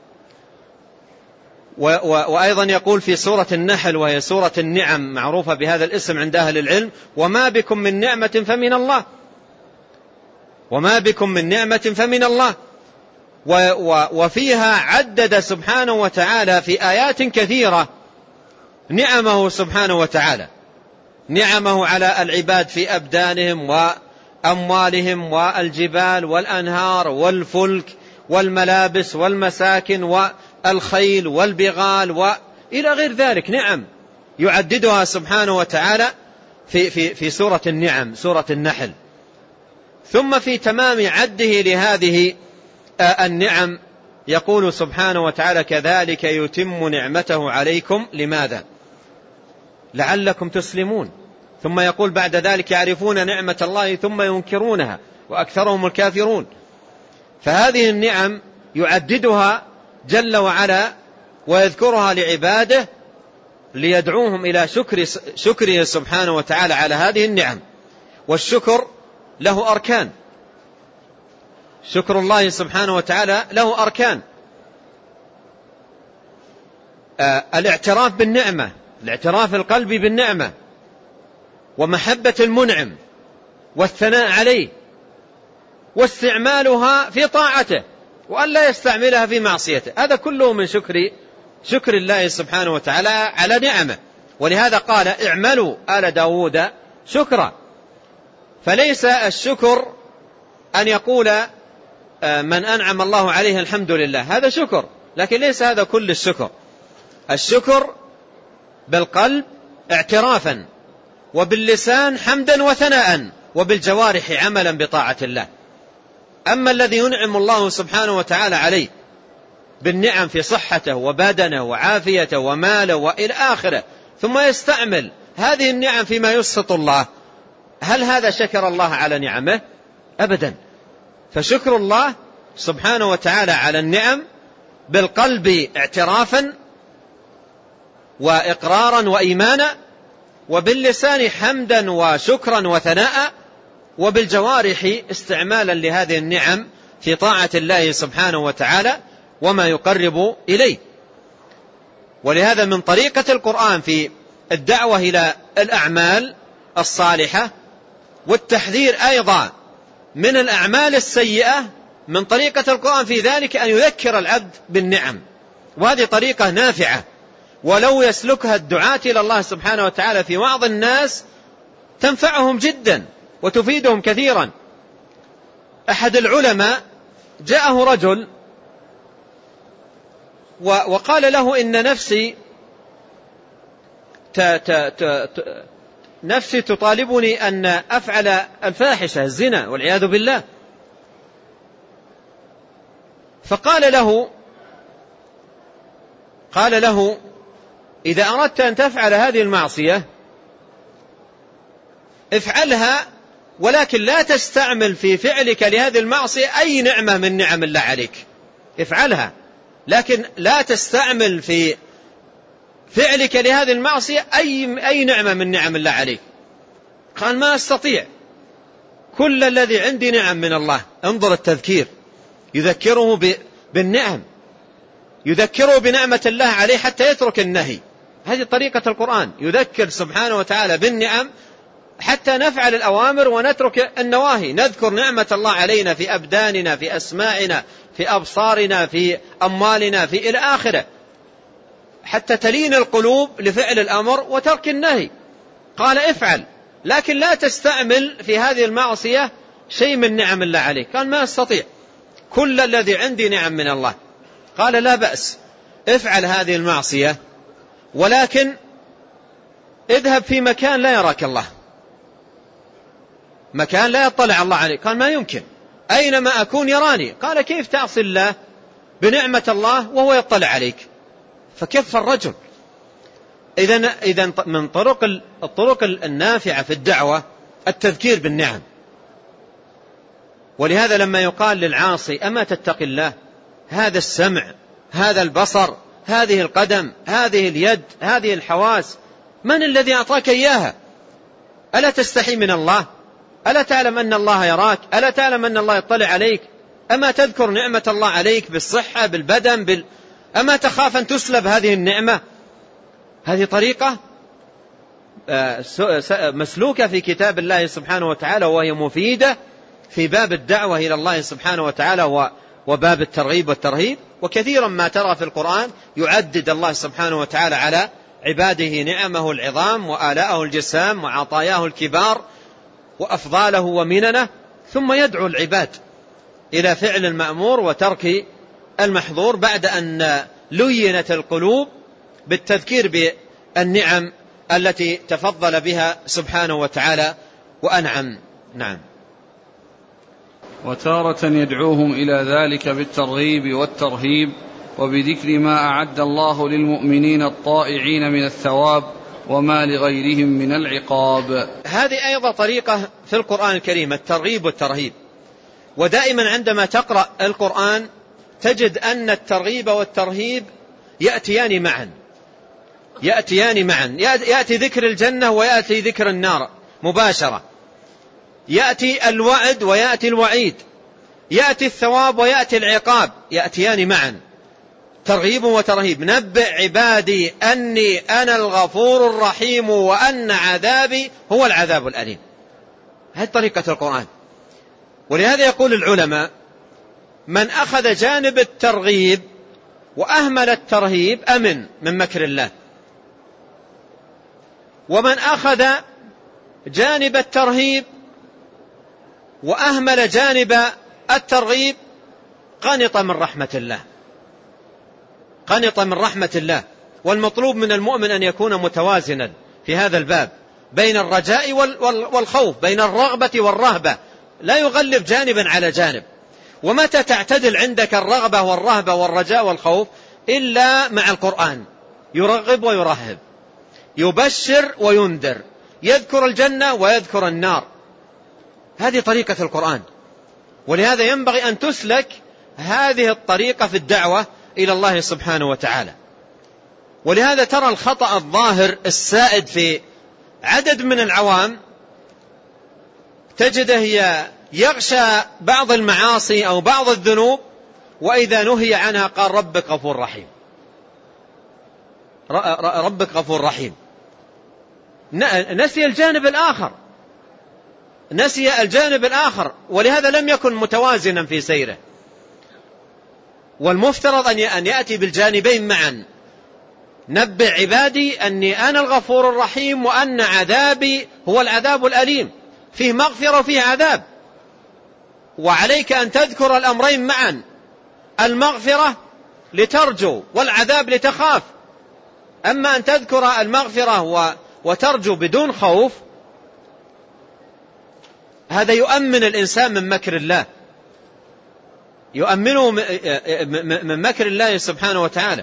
وأيضا يقول في سورة النحل وهي سورة النعم معروفة بهذا الاسم عند أهل العلم: وما بكم من نعمة فمن الله، وما بكم من نعمة فمن الله. وفيها عدد سبحانه وتعالى في آيات كثيرة نعمه سبحانه وتعالى، نعمه على العباد في أبدانهم وأموالهم والجبال والأنهار والفلك والملابس والمساكن والخيل والبغال وإلى غير ذلك، نعم يعددها سبحانه وتعالى في سورة النعم، سورة النحل. ثم في تمام عده لهذه النعم يقول سبحانه وتعالى كذلك يتم نعمته عليكم. لماذا؟ لعلكم تسلمون. ثم يقول بعد ذلك يعرفون نعمة الله ثم ينكرونها وأكثرهم الكافرون. فهذه النعم يعددها جل وعلا ويذكرها لعباده ليدعوهم إلى شكره سبحانه وتعالى على هذه النعم. والشكر له أركان، شكر الله سبحانه وتعالى له أركان: الاعتراف بالنعمة، الاعتراف القلبي بالنعمة، ومحبة المنعم، والثناء عليه، واستعمالها في طاعته، وأن لا يستعملها في معصيته. هذا كله من شكر الله سبحانه وتعالى على نعمه. ولهذا قال اعملوا آل داود شكرا. فليس الشكر أن يقول من أنعم الله عليه الحمد لله، هذا شكر، لكن ليس هذا كل الشكر. الشكر بالقلب اعترافا، وباللسان حمدا وثناء، وبالجوارح عملا بطاعة الله. أما الذي ينعم الله سبحانه وتعالى عليه بالنعم في صحته وبدنه وعافيته وماله وإلى آخره، ثم يستعمل هذه النعم فيما يسخط الله، هل هذا شكر الله على نعمه؟ أبدا. فشكر الله سبحانه وتعالى على النعم بالقلب اعترافا وإقرارا وإيمانا، وباللسان حمدا وشكرا وثناء، وبالجوارح استعمالا لهذه النعم في طاعة الله سبحانه وتعالى وما يقرب إليه. ولهذا من طريقة القرآن في الدعوة إلى الأعمال الصالحة والتحذير أيضا من الأعمال السيئة، من طريقة القرآن في ذلك أن يذكر العبد بالنعم. وهذه طريقة نافعة، ولو يسلكها الدعاة إلى الله سبحانه وتعالى في وعظ الناس تنفعهم جدا وتفيدهم كثيرا. أحد العلماء جاءه رجل وقال له إن نفسي تطالبني أن أفعل الفاحشة الزنا والعياذ بالله. فقال له إذا أردت أن تفعل هذه المعصية افعلها، ولكن لا تستعمل في فعلك لهذه المعصية أي نعمة من نعم الله عليك. افعلها، لكن لا تستعمل في فعلك لهذه المعصية أي نعمة من نعم الله عليك. قال ما أستطيع، كل الذي عندي نعم من الله. انظر التذكير، يذكره بالنعم، يذكره بنعمة الله عليه حتى يترك النهي. هذه طريقة القرآن، يذكر سبحانه وتعالى بالنعم حتى نفعل الأوامر ونترك النواهي. نذكر نعمة الله علينا في أبداننا، في أسماعنا، في أبصارنا، في أموالنا، في إلى آخره، حتى تلين القلوب لفعل الأمر وترك النهي. قال افعل، لكن لا تستعمل في هذه المعصية شيء من نعم الله عليك. قال ما أستطيع، كل الذي عندي نعم من الله. قال لا بأس، افعل هذه المعصية، ولكن اذهب في مكان لا يراك الله، مكان لا يطلع الله عليك. قال ما يمكن، أينما أكون يراني. قال كيف تعصي الله بنعمة الله وهو يطلع عليك؟ فكف الرجل. إذن من الطرق النافعة في الدعوة التذكير بالنعم. ولهذا لما يقال للعاصي أما تتقي الله، هذا السمع، هذا البصر، هذه القدم، هذه اليد، هذه الحواس، من الذي أعطاك إياها؟ ألا تستحي من الله؟ ألا تعلم أن الله يراك؟ ألا تعلم أن الله يطلع عليك؟ أما تذكر نعمة الله عليك بالصحة، بالبدن، أما تخاف أن تسلب هذه النعمة؟ هذه طريقة مسلوكة في كتاب الله سبحانه وتعالى، وهي مفيدة في باب الدعوة إلى الله سبحانه وتعالى وباب الترغيب والترهيب. وكثيرا ما ترى في القرآن يعدد الله سبحانه وتعالى على عباده نعمه العظام وآلاءه الجسام وعطاياه الكبار وأفضاله ومننه، ثم يدعو العباد إلى فعل المأمور وترك المحظور بعد أن لينت القلوب بالتذكير بالنعم التي تفضل بها سبحانه وتعالى وأنعم. نعم. وتارة يدعوهم إلى ذلك بالترغيب والترهيب وبذكر ما أعد الله للمؤمنين الطائعين من الثواب وما لغيرهم من العقاب. هذه أيضا طريقة في القرآن الكريم، الترغيب والترهيب. ودائما عندما تقرأ القرآن تجد أن الترغيب والترهيب يأتيان معا، يأتي ذكر الجنة ويأتي ذكر النار مباشرة، يأتي الوعد ويأتي الوعيد، يأتي الثواب ويأتي العقاب، يأتيان معا، ترغيب وترهيب. نبئ عبادي أني أنا الغفور الرحيم وأن عذابي هو العذاب الأليم. هذه طريقة القرآن. ولهذا يقول العلماء: من أخذ جانب الترغيب وأهمل الترهيب أمن من مكر الله، ومن أخذ جانب الترهيب وأهمل جانب الترغيب قنط من رحمة الله، قنط من رحمة الله. والمطلوب من المؤمن أن يكون متوازنا في هذا الباب بين الرجاء والخوف، بين الرغبة والرهبة، لا يغلب جانبا على جانب. ومتى تعتدل عندك الرغبة والرهبة والرجاء والخوف إلا مع القرآن، يرغب ويرهب، يبشر وينذر، يذكر الجنة ويذكر النار. هذه طريقة القرآن. ولهذا ينبغي أن تسلك هذه الطريقة في الدعوة إلى الله سبحانه وتعالى. ولهذا ترى الخطأ الظاهر السائد في عدد من العوام، تجده يغشى بعض المعاصي أو بعض الذنوب، وإذا نهي عنها قال ربك غفور رحيم، ربك غفور رحيم. نسي الجانب الآخر، نسي الجانب الآخر، ولهذا لم يكن متوازنا في سيره. والمفترض أن يأتي بالجانبين معا. نبئ عبادي أني أنا الغفور الرحيم وأن عذابي هو العذاب الأليم، فيه مغفرة وفيه عذاب. وعليك أن تذكر الأمرين معا، المغفرة لترجو والعذاب لتخاف. أما أن تذكر المغفرة وترجو بدون خوف، هذا يؤمن الإنسان من مكر الله، يؤمنه من مكر الله سبحانه وتعالى.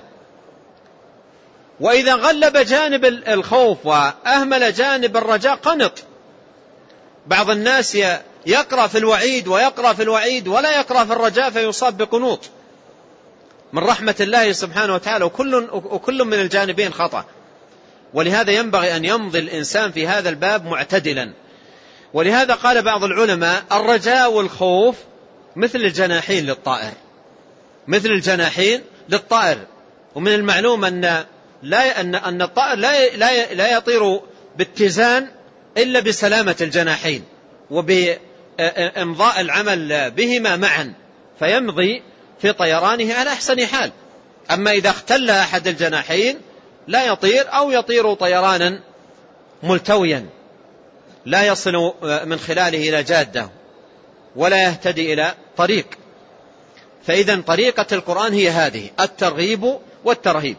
وإذا غلب جانب الخوف وأهمل جانب الرجاء قنط. بعض الناس يقرأ في الوعيد ويقرأ في الوعيد ولا يقرأ في الرجاء، فيصاب بقنوط من رحمة الله سبحانه وتعالى، وكل من الجانبين خطأ. ولهذا ينبغي أن يمضي الإنسان في هذا الباب معتدلا. ولهذا قال بعض العلماء: الرجاء والخوف مثل الجناحين للطائر، مثل الجناحين للطائر. ومن المعلوم أن الطائر لا يطير باتزان إلا بسلامة الجناحين وبإمضاء العمل بهما معا، فيمضي في طيرانه على أحسن حال. أما إذا اختل أحد الجناحين لا يطير، أو يطير طيرانا ملتويا لا يصل من خلاله إلى جادة ولا يهتدي إلى طريق. فإذا طريقة القرآن هي هذه: الترغيب والترهيب،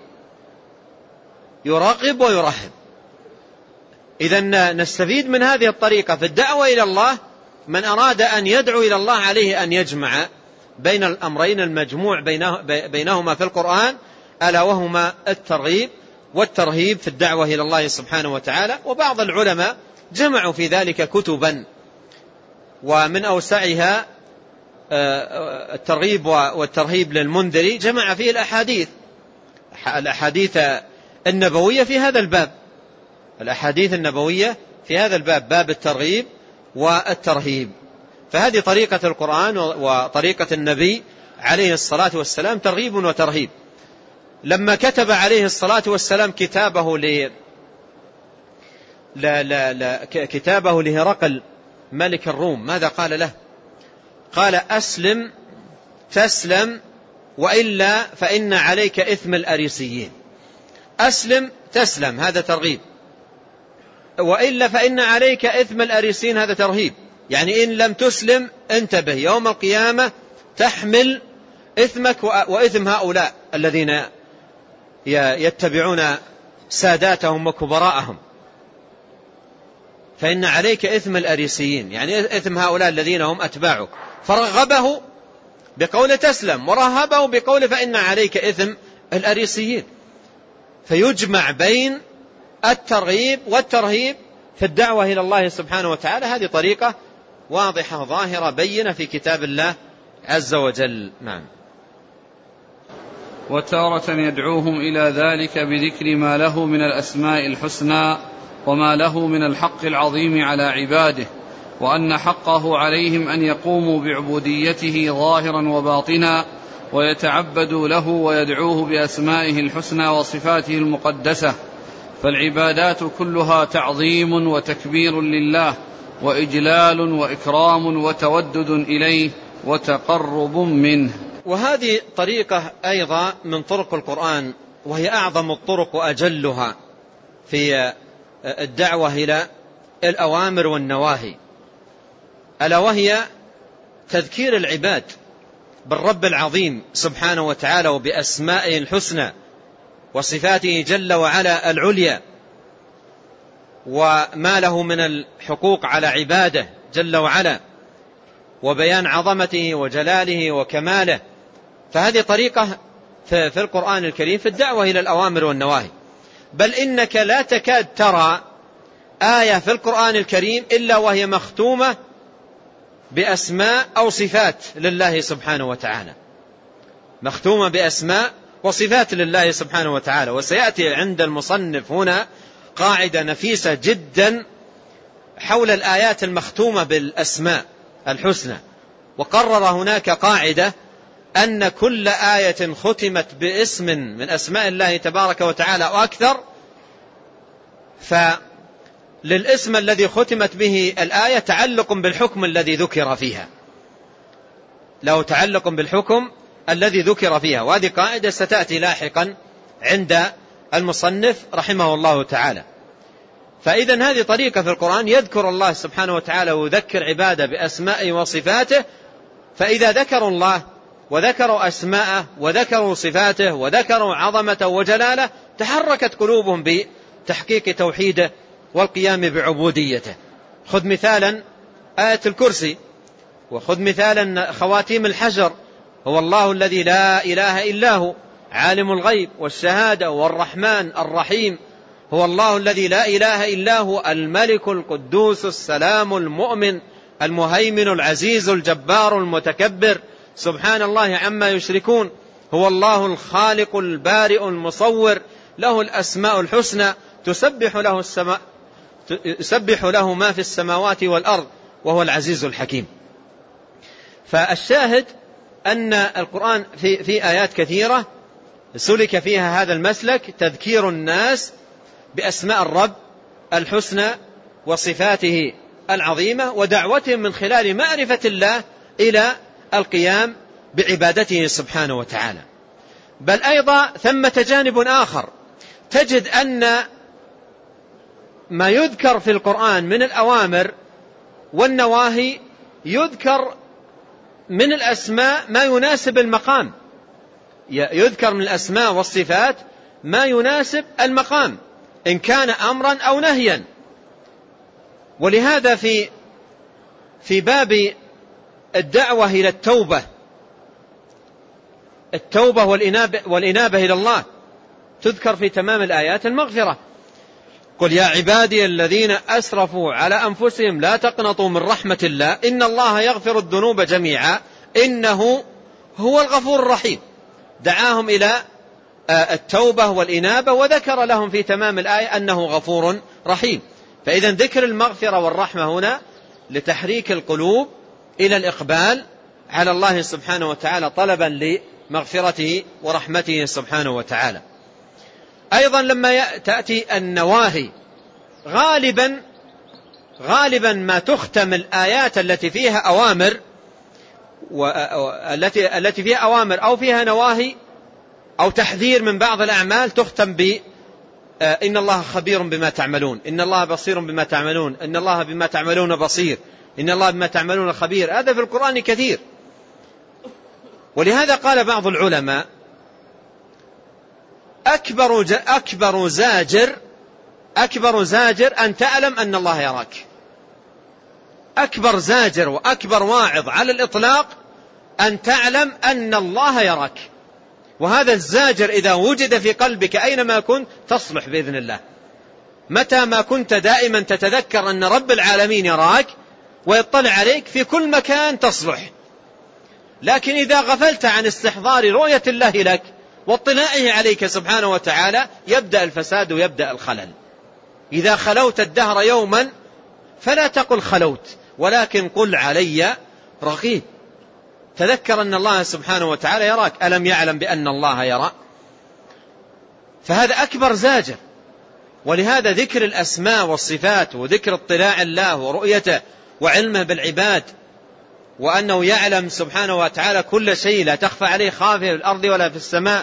يرغب ويرهب. إذا نستفيد من هذه الطريقة في الدعوة إلى الله. من أراد أن يدعو إلى الله عليه أن يجمع بين الأمرين المجموع بينهما في القرآن، ألا وهما الترغيب والترهيب في الدعوة إلى الله سبحانه وتعالى. وبعض العلماء جمعوا في ذلك كتبا، ومن أوسعها الترغيب والترهيب للمنذري، جمع فيه الأحاديث النبوية في هذا الباب، الأحاديث النبوية في هذا الباب، باب الترغيب والترهيب. فهذه طريقة القرآن وطريقة النبي عليه الصلاة والسلام، ترغيب وترهيب. لما كتب عليه الصلاة والسلام كتابه لهرقل ملك الروم، ماذا قال له؟ قال: أسلم تسلم، وإلا فإن عليك إثم الأريسيين. أسلم تسلم، هذا ترغيب، وإلا فإن عليك إثم الأريسيين، هذا ترهيب. يعني إن لم تسلم انتبه، يوم القيامة تحمل إثمك وإثم هؤلاء الذين يتبعون ساداتهم وكبراءهم. فإن عليك إثم الأريسيين، يعني إثم هؤلاء الذين هم أتباعك. فرغبه بقول تسلم، ورهبه بقول فإن عليك إثم الأريسيين. فيجمع بين الترغيب والترهيب في الدعوة إلى الله سبحانه وتعالى. هذه طريقة واضحة ظاهرة بينة في كتاب الله عز وجل. نعم. وتارة يدعوهم إلى ذلك بذكر ما له من الأسماء الحسنى وما له من الحق العظيم على عباده، وأن حقه عليهم أن يقوموا بعبوديته ظاهرا وباطنا ويتعبدوا له ويدعوه بأسمائه الحسنى وصفاته المقدسة. فالعبادات كلها تعظيم وتكبير لله وإجلال وإكرام وتودد إليه وتقرب منه. وهذه طريقة أيضا من طرق القرآن، وهي أعظم الطرق وأجلها في الدعوة إلى الأوامر والنواهي، ألا وهي تذكير العباد بالرب العظيم سبحانه وتعالى وبأسمائه الحسنى وصفاته جل وعلا العليا، وما له من الحقوق على عباده جل وعلا، وبيان عظمته وجلاله وكماله. فهذه طريقة في القرآن الكريم في الدعوة إلى الأوامر والنواهي. بل إنك لا تكاد ترى آية في القرآن الكريم إلا وهي مختومة بأسماء أو صفات لله سبحانه وتعالى، مختومة بأسماء وصفات لله سبحانه وتعالى. وسيأتي عند المصنف هنا قاعدة نفيسة جدا حول الآيات المختومة بالأسماء الحسنى، وقرر هناك قاعدة أن كل آية ختمت باسم من أسماء الله تبارك وتعالى أو أكثر، فللاسم الذي ختمت به الآية تعلق بالحكم الذي ذكر فيها، له تعلق بالحكم الذي ذكر فيها. وهذه قاعدة ستأتي لاحقا عند المصنف رحمه الله تعالى. فإذا هذه طريقة في القرآن، يذكر الله سبحانه وتعالى ويذكر عباده بأسمائه وصفاته، فإذا ذكروا الله وذكروا أسماءه وذكروا صفاته وذكروا عظمته وجلاله تحركت قلوبهم بتحقيق توحيده والقيام بعبوديته. خذ مثالا آية الكرسي، وخذ مثالا خواتيم الحشر: هو الله الذي لا إله إلا هو عالم الغيب والشهادة والرحمن الرحيم، هو الله الذي لا إله إلا هو الملك القدوس السلام المؤمن المهيمن العزيز الجبار المتكبر، سبحان الله عما يشركون، هو الله الخالق البارئ المصور، له الأسماء الحسنى، تسبح له ما في السماوات والأرض، وهو العزيز الحكيم. فالشاهد أن القرآن في آيات كثيرة سلك فيها هذا المسلك، تذكير الناس بأسماء الرب الحسنى وصفاته العظيمة، ودعوتهم من خلال معرفة الله إلى القيام بعبادته سبحانه وتعالى. بل أيضا ثمة جانب آخر، تجد أن ما يذكر في القرآن من الأوامر والنواهي يذكر من الأسماء ما يناسب المقام، يذكر من الأسماء والصفات ما يناسب المقام إن كان أمرا أو نهيا. ولهذا في باب الدعوة إلى التوبة والإنابة إلى الله تذكر في تمام الآيات المغفرة: قل يا عبادي الذين أسرفوا على أنفسهم لا تقنطوا من رحمة الله إن الله يغفر الذنوب جميعا إنه هو الغفور الرحيم. دعاهم إلى التوبة والإنابة، وذكر لهم في تمام الآية أنه غفور رحيم. فإذا ذكر المغفرة والرحمة هنا لتحريك القلوب إلى الإقبال على الله سبحانه وتعالى طلبا لمغفرته ورحمته سبحانه وتعالى. أيضا لما تأتي النواهي غالبا ما تختم الآيات التي فيها أوامر التي فيها أوامر أو فيها نواهي أو تحذير من بعض الأعمال تختم إن الله خبير بما تعملون، إن الله بصير بما تعملون، إن الله بما تعملون بصير، إن الله بما تعملون خبير. هذا في القرآن كثير. ولهذا قال بعض العلماء: أكبر زاجر أن تعلم أن الله يراك. أكبر زاجر وأكبر واعظ على الإطلاق أن تعلم أن الله يراك، وهذا الزاجر إذا وجد في قلبك أينما كنت تصلح بإذن الله. متى ما كنت دائما تتذكر أن رب العالمين يراك ويطلع عليك في كل مكان تصلح. لكن إذا غفلت عن استحضار رؤية الله لك واطلاعه عليك سبحانه وتعالى يبدأ الفساد ويبدأ الخلل. إذا خلوت الدهر يوما فلا تقل خلوت، ولكن قل علي رقيب. تذكر أن الله سبحانه وتعالى يراك، ألم يعلم بأن الله يرى؟ فهذا أكبر زاجر. ولهذا ذكر الأسماء والصفات وذكر اطلاع الله ورؤيته وعلمه بالعباد، وأنه يعلم سبحانه وتعالى كل شيء لا تخفى عليه خافية في الأرض ولا في السماء،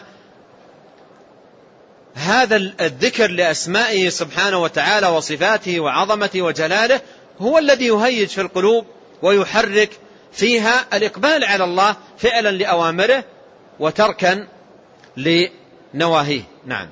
هذا الذكر لأسمائه سبحانه وتعالى وصفاته وعظمته وجلاله هو الذي يهيج في القلوب ويحرك فيها الإقبال على الله فعلا لأوامره وتركا لنواهيه. نعم.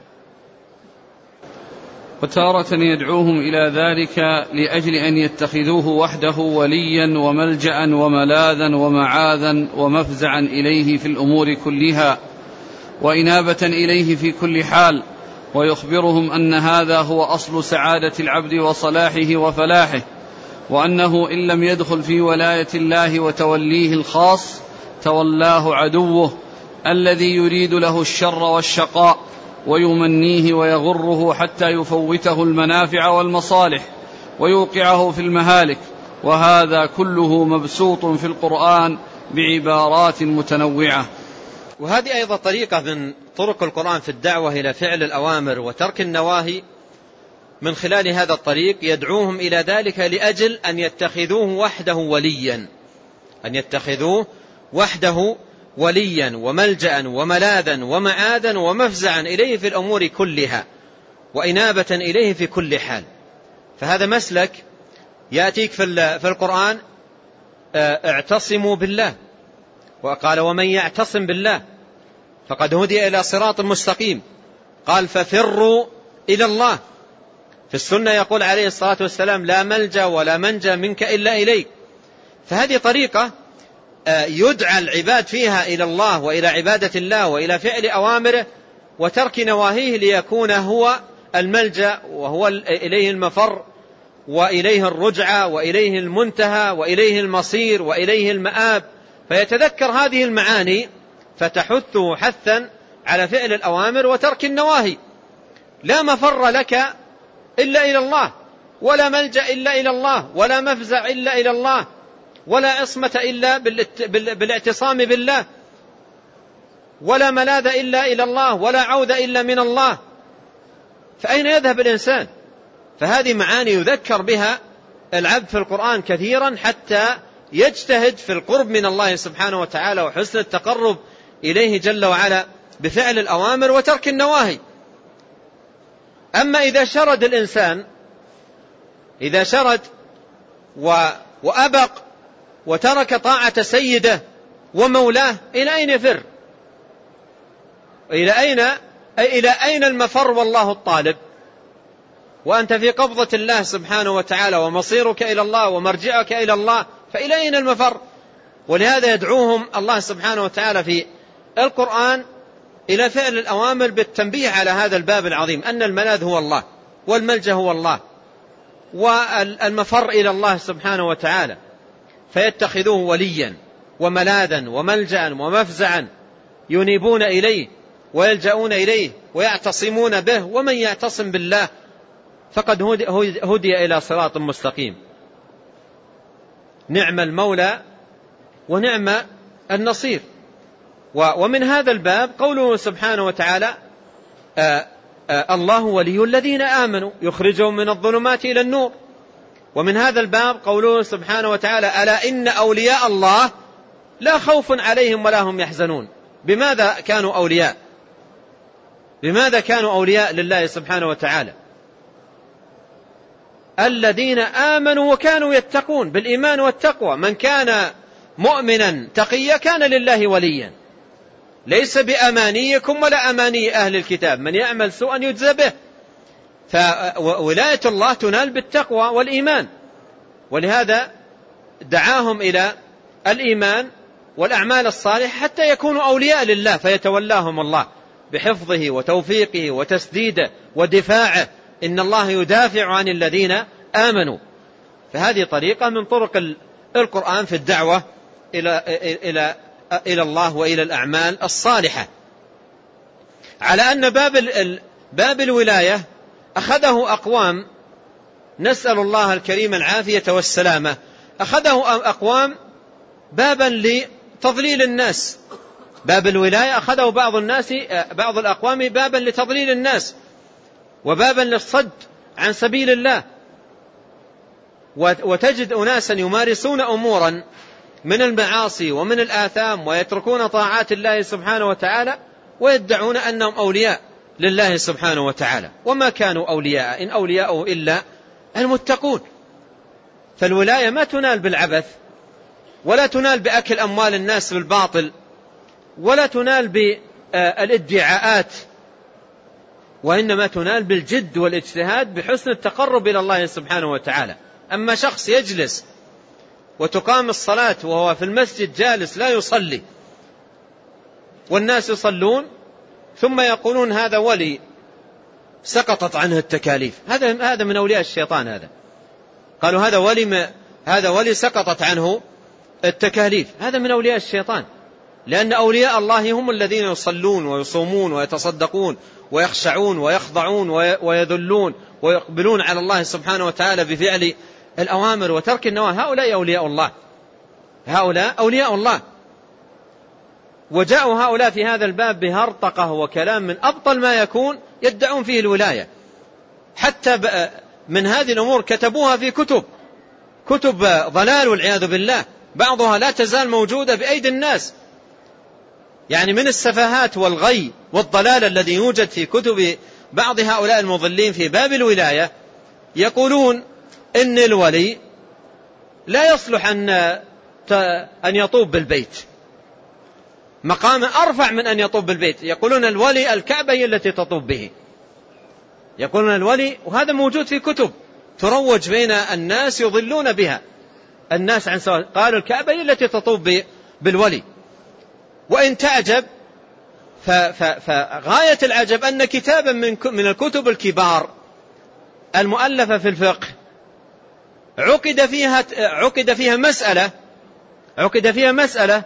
وتارة يدعوهم إلى ذلك لأجل أن يتخذوه وحده وليا وملجأ وملاذا ومعاذا ومفزعا إليه في الأمور كلها وإنابة إليه في كل حال، ويخبرهم أن هذا هو أصل سعادة العبد وصلاحه وفلاحه، وأنه إن لم يدخل في ولاية الله وتوليه الخاص تولاه عدوه الذي يريد له الشر والشقاء ويمنيه ويغره حتى يفوته المنافع والمصالح ويوقعه في المهالك. وهذا كله مبسوط في القرآن بعبارات متنوعة. وهذه أيضا طريقة من طرق القرآن في الدعوة إلى فعل الأوامر وترك النواهي. من خلال هذا الطريق يدعوهم إلى ذلك لأجل أن يتخذوه وحده وليا، أن يتخذوه وحده وليا وملجأ وملاذا ومعاذا ومفزعا إليه في الأمور كلها وإنابة إليه في كل حال. فهذا مسلك يأتيك في القرآن اعتصموا بالله، وقال ومن يعتصم بالله فقد هدي إلى صراط مستقيم. قال ففروا إلى الله. في السنة يقول عليه الصلاة والسلام لا ملجأ ولا منجى منك إلا إليك. فهذه طريقة يدعى العباد فيها إلى الله وإلى عبادة الله وإلى فعل أوامره وترك نواهيه ليكون هو الملجأ وهو إليه المفر وإليه الرجعة وإليه المنتهى وإليه المصير وإليه المآب. فيتذكر هذه المعاني فتحثه حثا على فعل الأوامر وترك النواهي. لا مفر لك إلا إلى الله، ولا ملجأ إلا إلى الله، ولا مفزع إلا إلى الله، ولا عصمة إلا بالاعتصام بالله، ولا ملاذ إلا إلى الله، ولا عوذ إلا من الله. فأين يذهب الإنسان؟ فهذه معاني يذكر بها العبد في القرآن كثيرا حتى يجتهد في القرب من الله سبحانه وتعالى وحسن التقرب إليه جل وعلا بفعل الأوامر وترك النواهي. أما إذا شرد الإنسان، إذا شرد وأبق وترك طاعة سيده ومولاه، إلى أين يفر؟ إلى أين المفر والله الطالب؟ وأنت في قبضة الله سبحانه وتعالى ومصيرك إلى الله ومرجعك إلى الله، فإلى أين المفر؟ ولهذا يدعوهم الله سبحانه وتعالى في القرآن إلى فعل الأوامر بالتنبيه على هذا الباب العظيم، أن الملاذ هو الله والملجأ هو الله والمفر إلى الله سبحانه وتعالى. فيتخذوه وليا وملاذا وملجأ ومفزعا ينيبون إليه ويلجؤون إليه ويعتصمون به. ومن يعتصم بالله فقد هدي إلى صراط مستقيم. نعم المولى ونعم النصير. ومن هذا الباب قوله سبحانه وتعالى الله ولي الذين آمنوا يخرجهم من الظلمات إلى النور. ومن هذا الباب قوله سبحانه وتعالى ألا إن أولياء الله لا خوف عليهم ولا هم يحزنون. بماذا كانوا أولياء؟ بماذا كانوا أولياء لله سبحانه وتعالى؟ الذين آمنوا وكانوا يتقون بالإيمان والتقوى. من كان مؤمنا تقيا كان لله وليا، ليس بأمانيكم ولا أماني أهل الكتاب، من يعمل سوءا يجزى به. فولاية الله تنال بالتقوى والإيمان. ولهذا دعاهم إلى الإيمان والأعمال الصالحة حتى يكونوا أولياء لله، فيتولاهم الله بحفظه وتوفيقه وتسديده ودفاعه. إن الله يدافع عن الذين آمنوا. فهذه طريقة من طرق القرآن في الدعوة إلى الله وإلى الأعمال الصالحة. على أن باب الولاية أخذه أقوام، نسأل الله الكريم العافية والسلامة، أخذه أقوام بابا لتضليل الناس. باب الولاية أخذه بعض الأقوام بابا لتضليل الناس وبابا للصد عن سبيل الله. وتجد أناسا يمارسون أمورا من المعاصي ومن الآثام ويتركون طاعات الله سبحانه وتعالى ويدعون أنهم أولياء لله سبحانه وتعالى، وما كانوا أولياء، إن أولياءه إلا المتقون. فالولاية ما تنال بالعبث، ولا تنال بأكل أموال الناس بالباطل، ولا تنال بالادعاءات، وإنما تنال بالجد والاجتهاد بحسن التقرب إلى الله سبحانه وتعالى. أما شخص يجلس وتقام الصلاة وهو في المسجد جالس لا يصلي والناس يصلون ثم يقولون هذا ولي سقطت عنه التكاليف، هذا من أولياء الشيطان. هذا قالوا هذا ولي سقطت عنه التكاليف، هذا من أولياء الشيطان. لأن أولياء الله هم الذين يصلون ويصومون ويتصدقون ويخشعون ويخضعون ويذلون ويقبلون على الله سبحانه وتعالى بفعل الأوامر وترك النواهي. هؤلاء أولياء الله، هؤلاء أولياء الله. وجاءوا هؤلاء في هذا الباب بهرطقة وكلام من أبطل ما يكون يدعون فيه الولاية. حتى من هذه الأمور كتبوها في كتب ضلال والعياذ بالله، بعضها لا تزال موجودة بأيدي الناس. يعني من السفاهات والغي والضلال الذي يوجد في كتب بعض هؤلاء المضلين في باب الولاية، يقولون إن الولي لا يصلح أن يطوب بالبيت، مقام أرفع من أن يطوب بالبيت. يقولون الولي الكعبة هي التي تطوب به، يقولون الولي، وهذا موجود في كتب تروج بين الناس يضلون بها الناس عن سواء. قالوا الكعبة هي التي تطوب بالولي. وإن تعجب فغاية العجب أن كتابا من الكتب الكبار المؤلفة في الفقه عقد فيها مسألة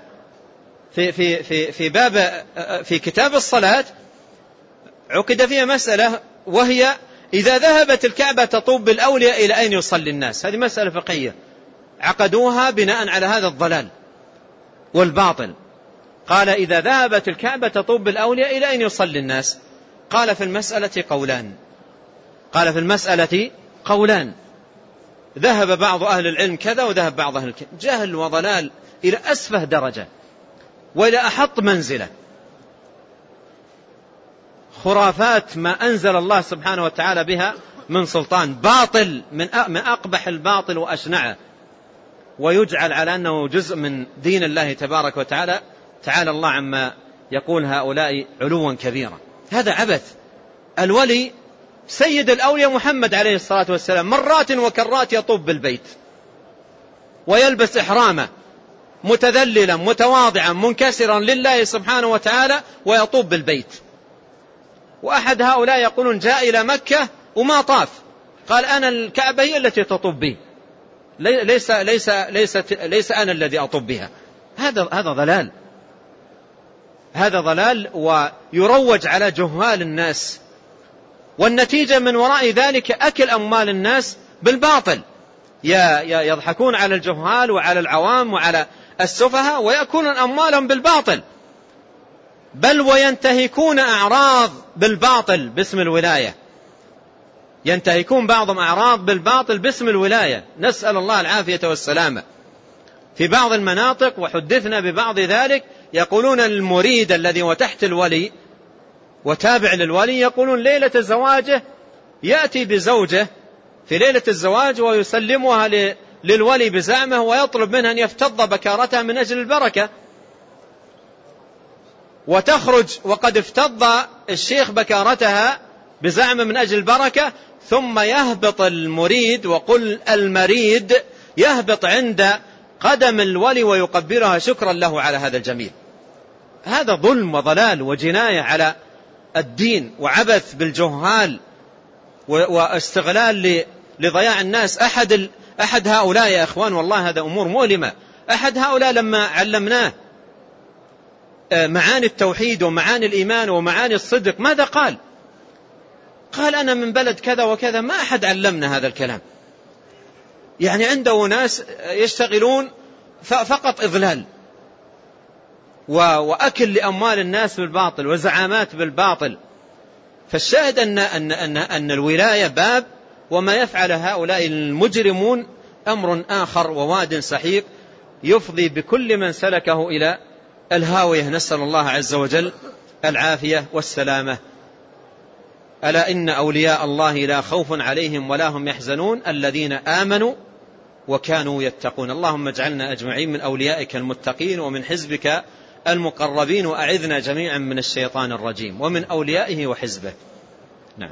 في كتاب الصلاة، عقد فيها مسألة، وهي إذا ذهبت الكعبة تطوب بالأولياء إلى أين يصلي الناس. هذه مسألة فقهية عقدوها بناء على هذا الضلال والباطل. قال إذا ذهبت الكعبة تطوب بالأولياء إلى أين يصلي الناس؟ قال في المسألة قولان، ذهب بعض أهل العلم كذا وذهب بعض أهل الكلام. جهل وضلال إلى أسفه درجة وإلى أحط منزلة، خرافات ما أنزل الله سبحانه وتعالى بها من سلطان، باطل من أقبح الباطل وأشنعه، ويجعل على أنه جزء من دين الله تبارك وتعالى. تعالى الله عما يقول هؤلاء علوا كبيرا. هذا عبث. الولي سيد الأولياء محمد عليه الصلاة والسلام مرات وكرات يطوب بالبيت ويلبس إحرامه متذللا متواضعا منكسرا لله سبحانه وتعالى ويطوب بالبيت. وأحد هؤلاء يقولون جاء إلى مكة وما طاف، قال أنا الكعبة هي التي تطوب بي، ليس أنا الذي أطوب بها. هذا ضلال ويروج على جهال الناس، والنتيجة من وراء ذلك أكل أموال الناس بالباطل. يضحكون على الجهال وعلى العوام وعلى السفهاء ويأكلون أموالهم بالباطل، بل وينتهكون أعراض بالباطل باسم الولاية. ينتهكون بعضهم أعراض بالباطل باسم الولاية، نسأل الله العافية والسلامة. في بعض المناطق وحدثنا ببعض ذلك يقولون المريد الذي هو تحت الولي وتابع للولي، يقولون ليلة زواجه يأتي بزوجه في ليلة الزواج ويسلمها للولي بزعمه ويطلب منها أن يفتض بكارتها من أجل البركة، وتخرج وقد افتض الشيخ بكارتها بزعمه من أجل البركة، ثم يهبط المريد، وقل المريد، يهبط عند قدم الولي ويقبلها شكرا له على هذا الجميل. هذا ظلم وضلال وجناية على الدين وعبث بالجهال واستغلال لضياع الناس. أحد هؤلاء يا إخوان والله هذا أمور مؤلمة. أحد هؤلاء لما علمناه معاني التوحيد ومعاني الإيمان ومعاني الصدق ماذا قال؟ قال أنا من بلد كذا وكذا، ما أحد علمنا هذا الكلام. يعني عنده ناس يشتغلون فقط إضلال وأكل لأموال الناس بالباطل وزعامات بالباطل. فالشاهد أن الولاية باب، وما يفعل هؤلاء المجرمون أمر آخر وواد سحيق يفضي بكل من سلكه إلى الهاوية. نسأل الله عز وجل العافية والسلامة. ألا إن أولياء الله لا خوف عليهم ولا هم يحزنون الذين آمنوا وكانوا يتقون. اللهم اجعلنا أجمعين من أوليائك المتقين ومن حزبك المقربين، وأعذنا جميعا من الشيطان الرجيم ومن أوليائه وحزبه. نعم.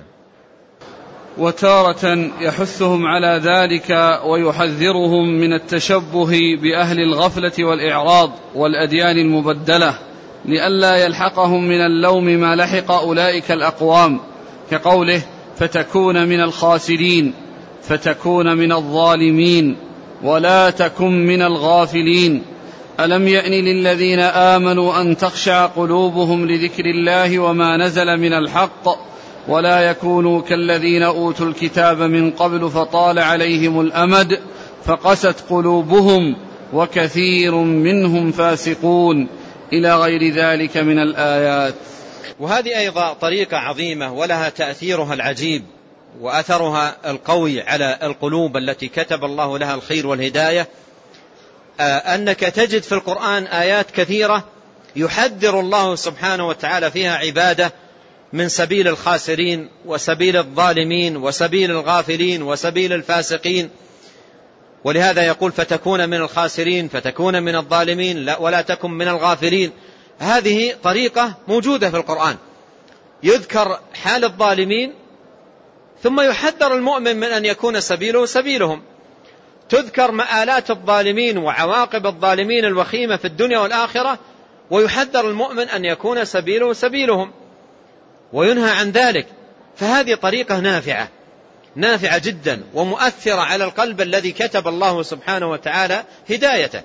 وتارة يحثهم على ذلك ويحذرهم من التشبه بأهل الغفلة والإعراض والأديان المبدلة لئلا يلحقهم من اللوم ما لحق أولئك الأقوام، كقوله فتكون من الخاسرين، فتكون من الظالمين، ولا تكن من الغافلين. ألم يأن للذين آمنوا أن تخشع قلوبهم لذكر الله وما نزل من الحق ولا يكونوا كالذين أوتوا الكتاب من قبل فطال عليهم الأمد فقست قلوبهم وكثير منهم فاسقون، إلى غير ذلك من الآيات. وهذه أيضا طريقة عظيمة ولها تأثيرها العجيب وأثرها القوي على القلوب التي كتب الله لها الخير والهداية، أنك تجد في القرآن آيات كثيرة يحذر الله سبحانه وتعالى فيها عباده من سبيل الخاسرين وسبيل الظالمين وسبيل الغافلين وسبيل الفاسقين. ولهذا يقول فتكون من الخاسرين، فتكون من الظالمين، لا ولا تكن من الغافلين. هذه طريقة موجودة في القرآن، يذكر حال الظالمين ثم يحذر المؤمن من أن يكون سبيله سبيلهم. تذكر مآلات الظالمين وعواقب الظالمين الوخيمة في الدنيا والآخرة، ويحذر المؤمن أن يكون سبيله سبيلهم وينهى عن ذلك. فهذه طريقة نافعة جدا ومؤثرة على القلب الذي كتب الله سبحانه وتعالى هدايته.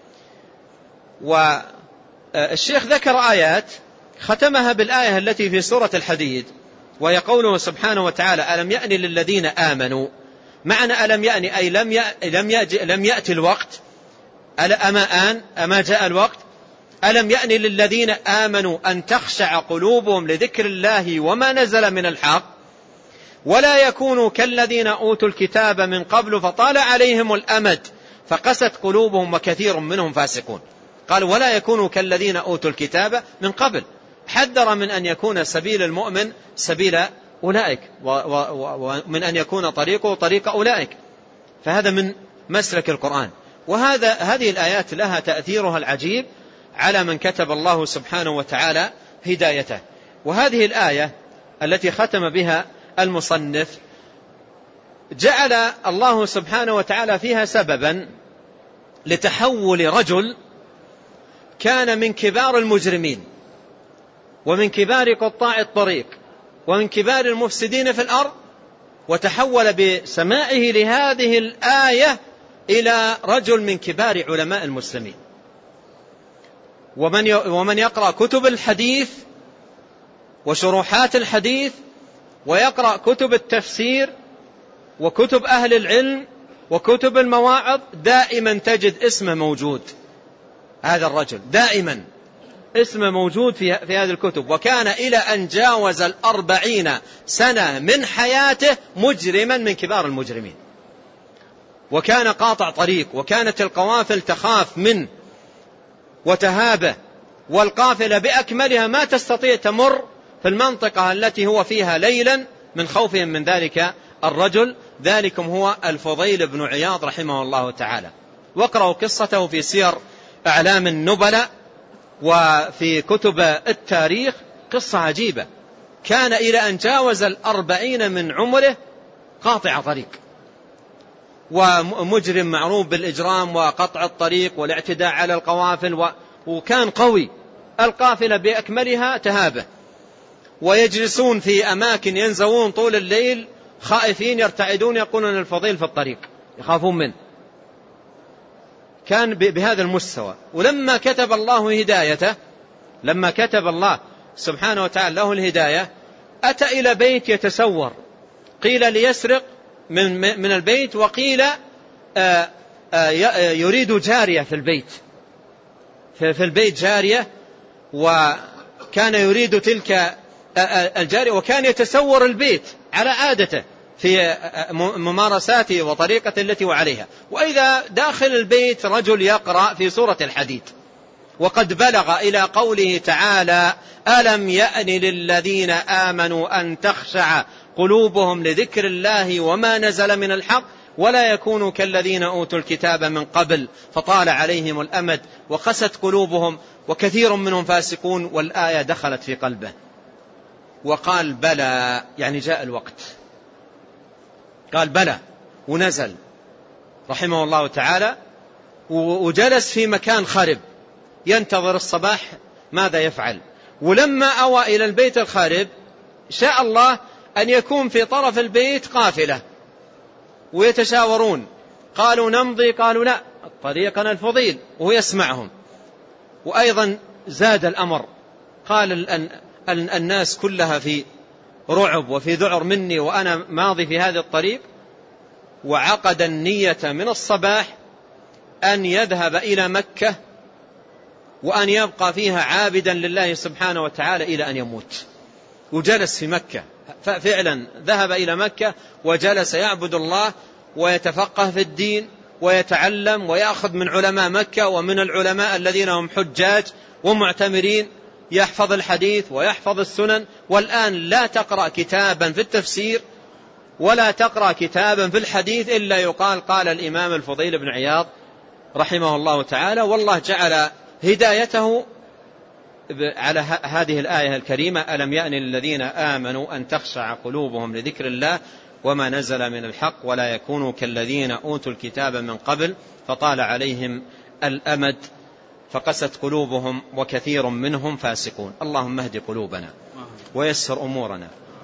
والشيخ ذكر آيات ختمها بالآية التي في سورة الحديد، وهي قوله سبحانه وتعالى ألم يأن للذين آمنوا. معنى ألم يأن أي لم يأتي الوقت، أما جاء الوقت. ألم يأن للذين آمنوا أن تخشع قلوبهم لذكر الله وما نزل من الحق ولا يكونوا كالذين أوتوا الكتاب من قبل فطال عليهم الأمد فقست قلوبهم وكثير منهم فاسقون. قال ولا يكونوا كالذين أوتوا الكتاب من قبل، حذر من أن يكون سبيل المؤمن سبيل أولئك ومن أن يكون طريقه طريق أولئك. فهذا من مسلك القرآن. هذه الآيات لها تأثيرها العجيب على من كتب الله سبحانه وتعالى هدايته. وهذه الآية التي ختم بها المصنف جعل الله سبحانه وتعالى فيها سببا لتحول رجل كان من كبار المجرمين ومن كبار قطاع الطريق ومن كبار المفسدين في الأرض، وتحول بسماعه لهذه الآية إلى رجل من كبار علماء المسلمين. ومن يقرأ كتب الحديث وشروحات الحديث ويقرأ كتب التفسير وكتب أهل العلم وكتب المواعظ دائما تجد اسمه موجود. هذا الرجل دائما اسمه موجود في هذه الكتب، وكان إلى أن جاوز 40 سنة من حياته مجرما من كبار المجرمين، وكان قاطع طريق، وكانت القوافل تخاف منه وتهابه، والقافلة بأكملها ما تستطيع تمر في المنطقة التي هو فيها ليلا من خوفهم من ذلك الرجل. ذلكم هو الفضيل بن عياض رحمه الله تعالى. واقرأوا قصته في سير أعلام النبلاء وفي كتب التاريخ، قصة عجيبة. كان إلى أن جاوز 40 من عمره قاطع طريق، ومجرم معروف بالإجرام وقطع الطريق والاعتداء على القوافل، وكان قوي، القافلة بأكملها تهابه، ويجلسون في أماكن ينزوون طول الليل خائفين يرتعدون، يقولون الفضيل في الطريق، يخافون منه. كان بهذا المستوى. ولما كتب الله هدايته، لما كتب الله سبحانه وتعالى له الهداية، أتى إلى بيت يتسور، قيل ليسرق من البيت، وقيل يريد جارية في البيت، في البيت جارية، وكان يريد تلك الجارية، وكان يتسور البيت على عادته في ممارساته وطريقة التي وعليها. وإذا داخل البيت رجل يقرأ في سورة الحديد، وقد بلغ إلى قوله تعالى: ألم يأن للذين آمنوا أن تخشع قلوبهم لذكر الله وما نزل من الحق ولا يكونوا كالذين أوتوا الكتاب من قبل فطال عليهم الأمد وقست قلوبهم وكثير منهم فاسقون. والآية دخلت في قلبه وقال بلى، يعني جاء الوقت، قال بلى ونزل رحمه الله تعالى، وجلس في مكان خرب ينتظر الصباح ماذا يفعل. ولما أوى إلى البيت الخارب شاء الله أن يكون في طرف البيت قافلة ويتشاورون، قالوا نمضي، قالوا لا، طريقنا الفضيل، وهو يسمعهم. وأيضا زاد الأمر، قال الناس كلها في رعب وفي ذعر مني وأنا ماضي في هذا الطريق. وعقد النية من الصباح أن يذهب إلى مكة وأن يبقى فيها عابدا لله سبحانه وتعالى إلى أن يموت. وجلس في مكة، ففعلا ذهب إلى مكة وجلس يعبد الله ويتفقه في الدين ويتعلم ويأخذ من علماء مكة ومن العلماء الذين هم حجاج ومعتمرين، يحفظ الحديث ويحفظ السنن. والآن لا تقرأ كتابا في التفسير ولا تقرأ كتابا في الحديث إلا يقال قال الإمام الفضيل بن عياض رحمه الله تعالى. والله جعل هدايته على هذه الآية الكريمة: ألم يأن للذين آمنوا أن تخشع قلوبهم لذكر الله وما نزل من الحق ولا يكونوا كالذين أوتوا الكتاب من قبل فطال عليهم الأمد فقست قلوبهم وكثير منهم فاسقون. اللهم اهد قلوبنا ويسر أمورنا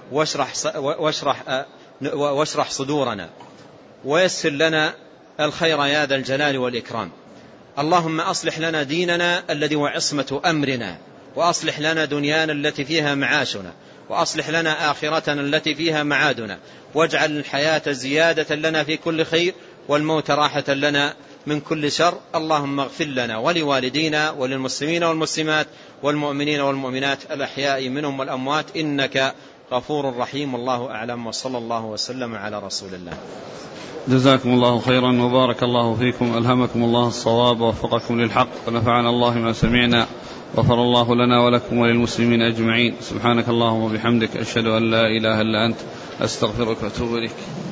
واشرح صدورنا ويسر لنا الخير يا ذا الجلال والإكرام. اللهم أصلح لنا ديننا الذي هو عصمة أمرنا، وأصلح لنا دنيانا التي فيها معاشنا، وأصلح لنا آخرتنا التي فيها معادنا، واجعل الحياة زيادة لنا في كل خير والموت راحة لنا من كل شر. اللهم اغفر لنا ولوالدينا وللمسلمين والمسلمات والمؤمنين والمؤمنات الأحياء منهم والأموات إنك غفور رحيم. والله أعلم، وصلى الله وسلم على رسول الله. جزاكم الله خيرا وبارك الله فيكم، ألهمكم الله الصواب ووفقكم للحق ونفعنا الله ما سمعنا، غفر الله لنا ولكم وللمسلمين أجمعين. سبحانك اللهم وبحمدك، أشهد أن لا إله إلا أنت، أستغفرك وأتوب إليك.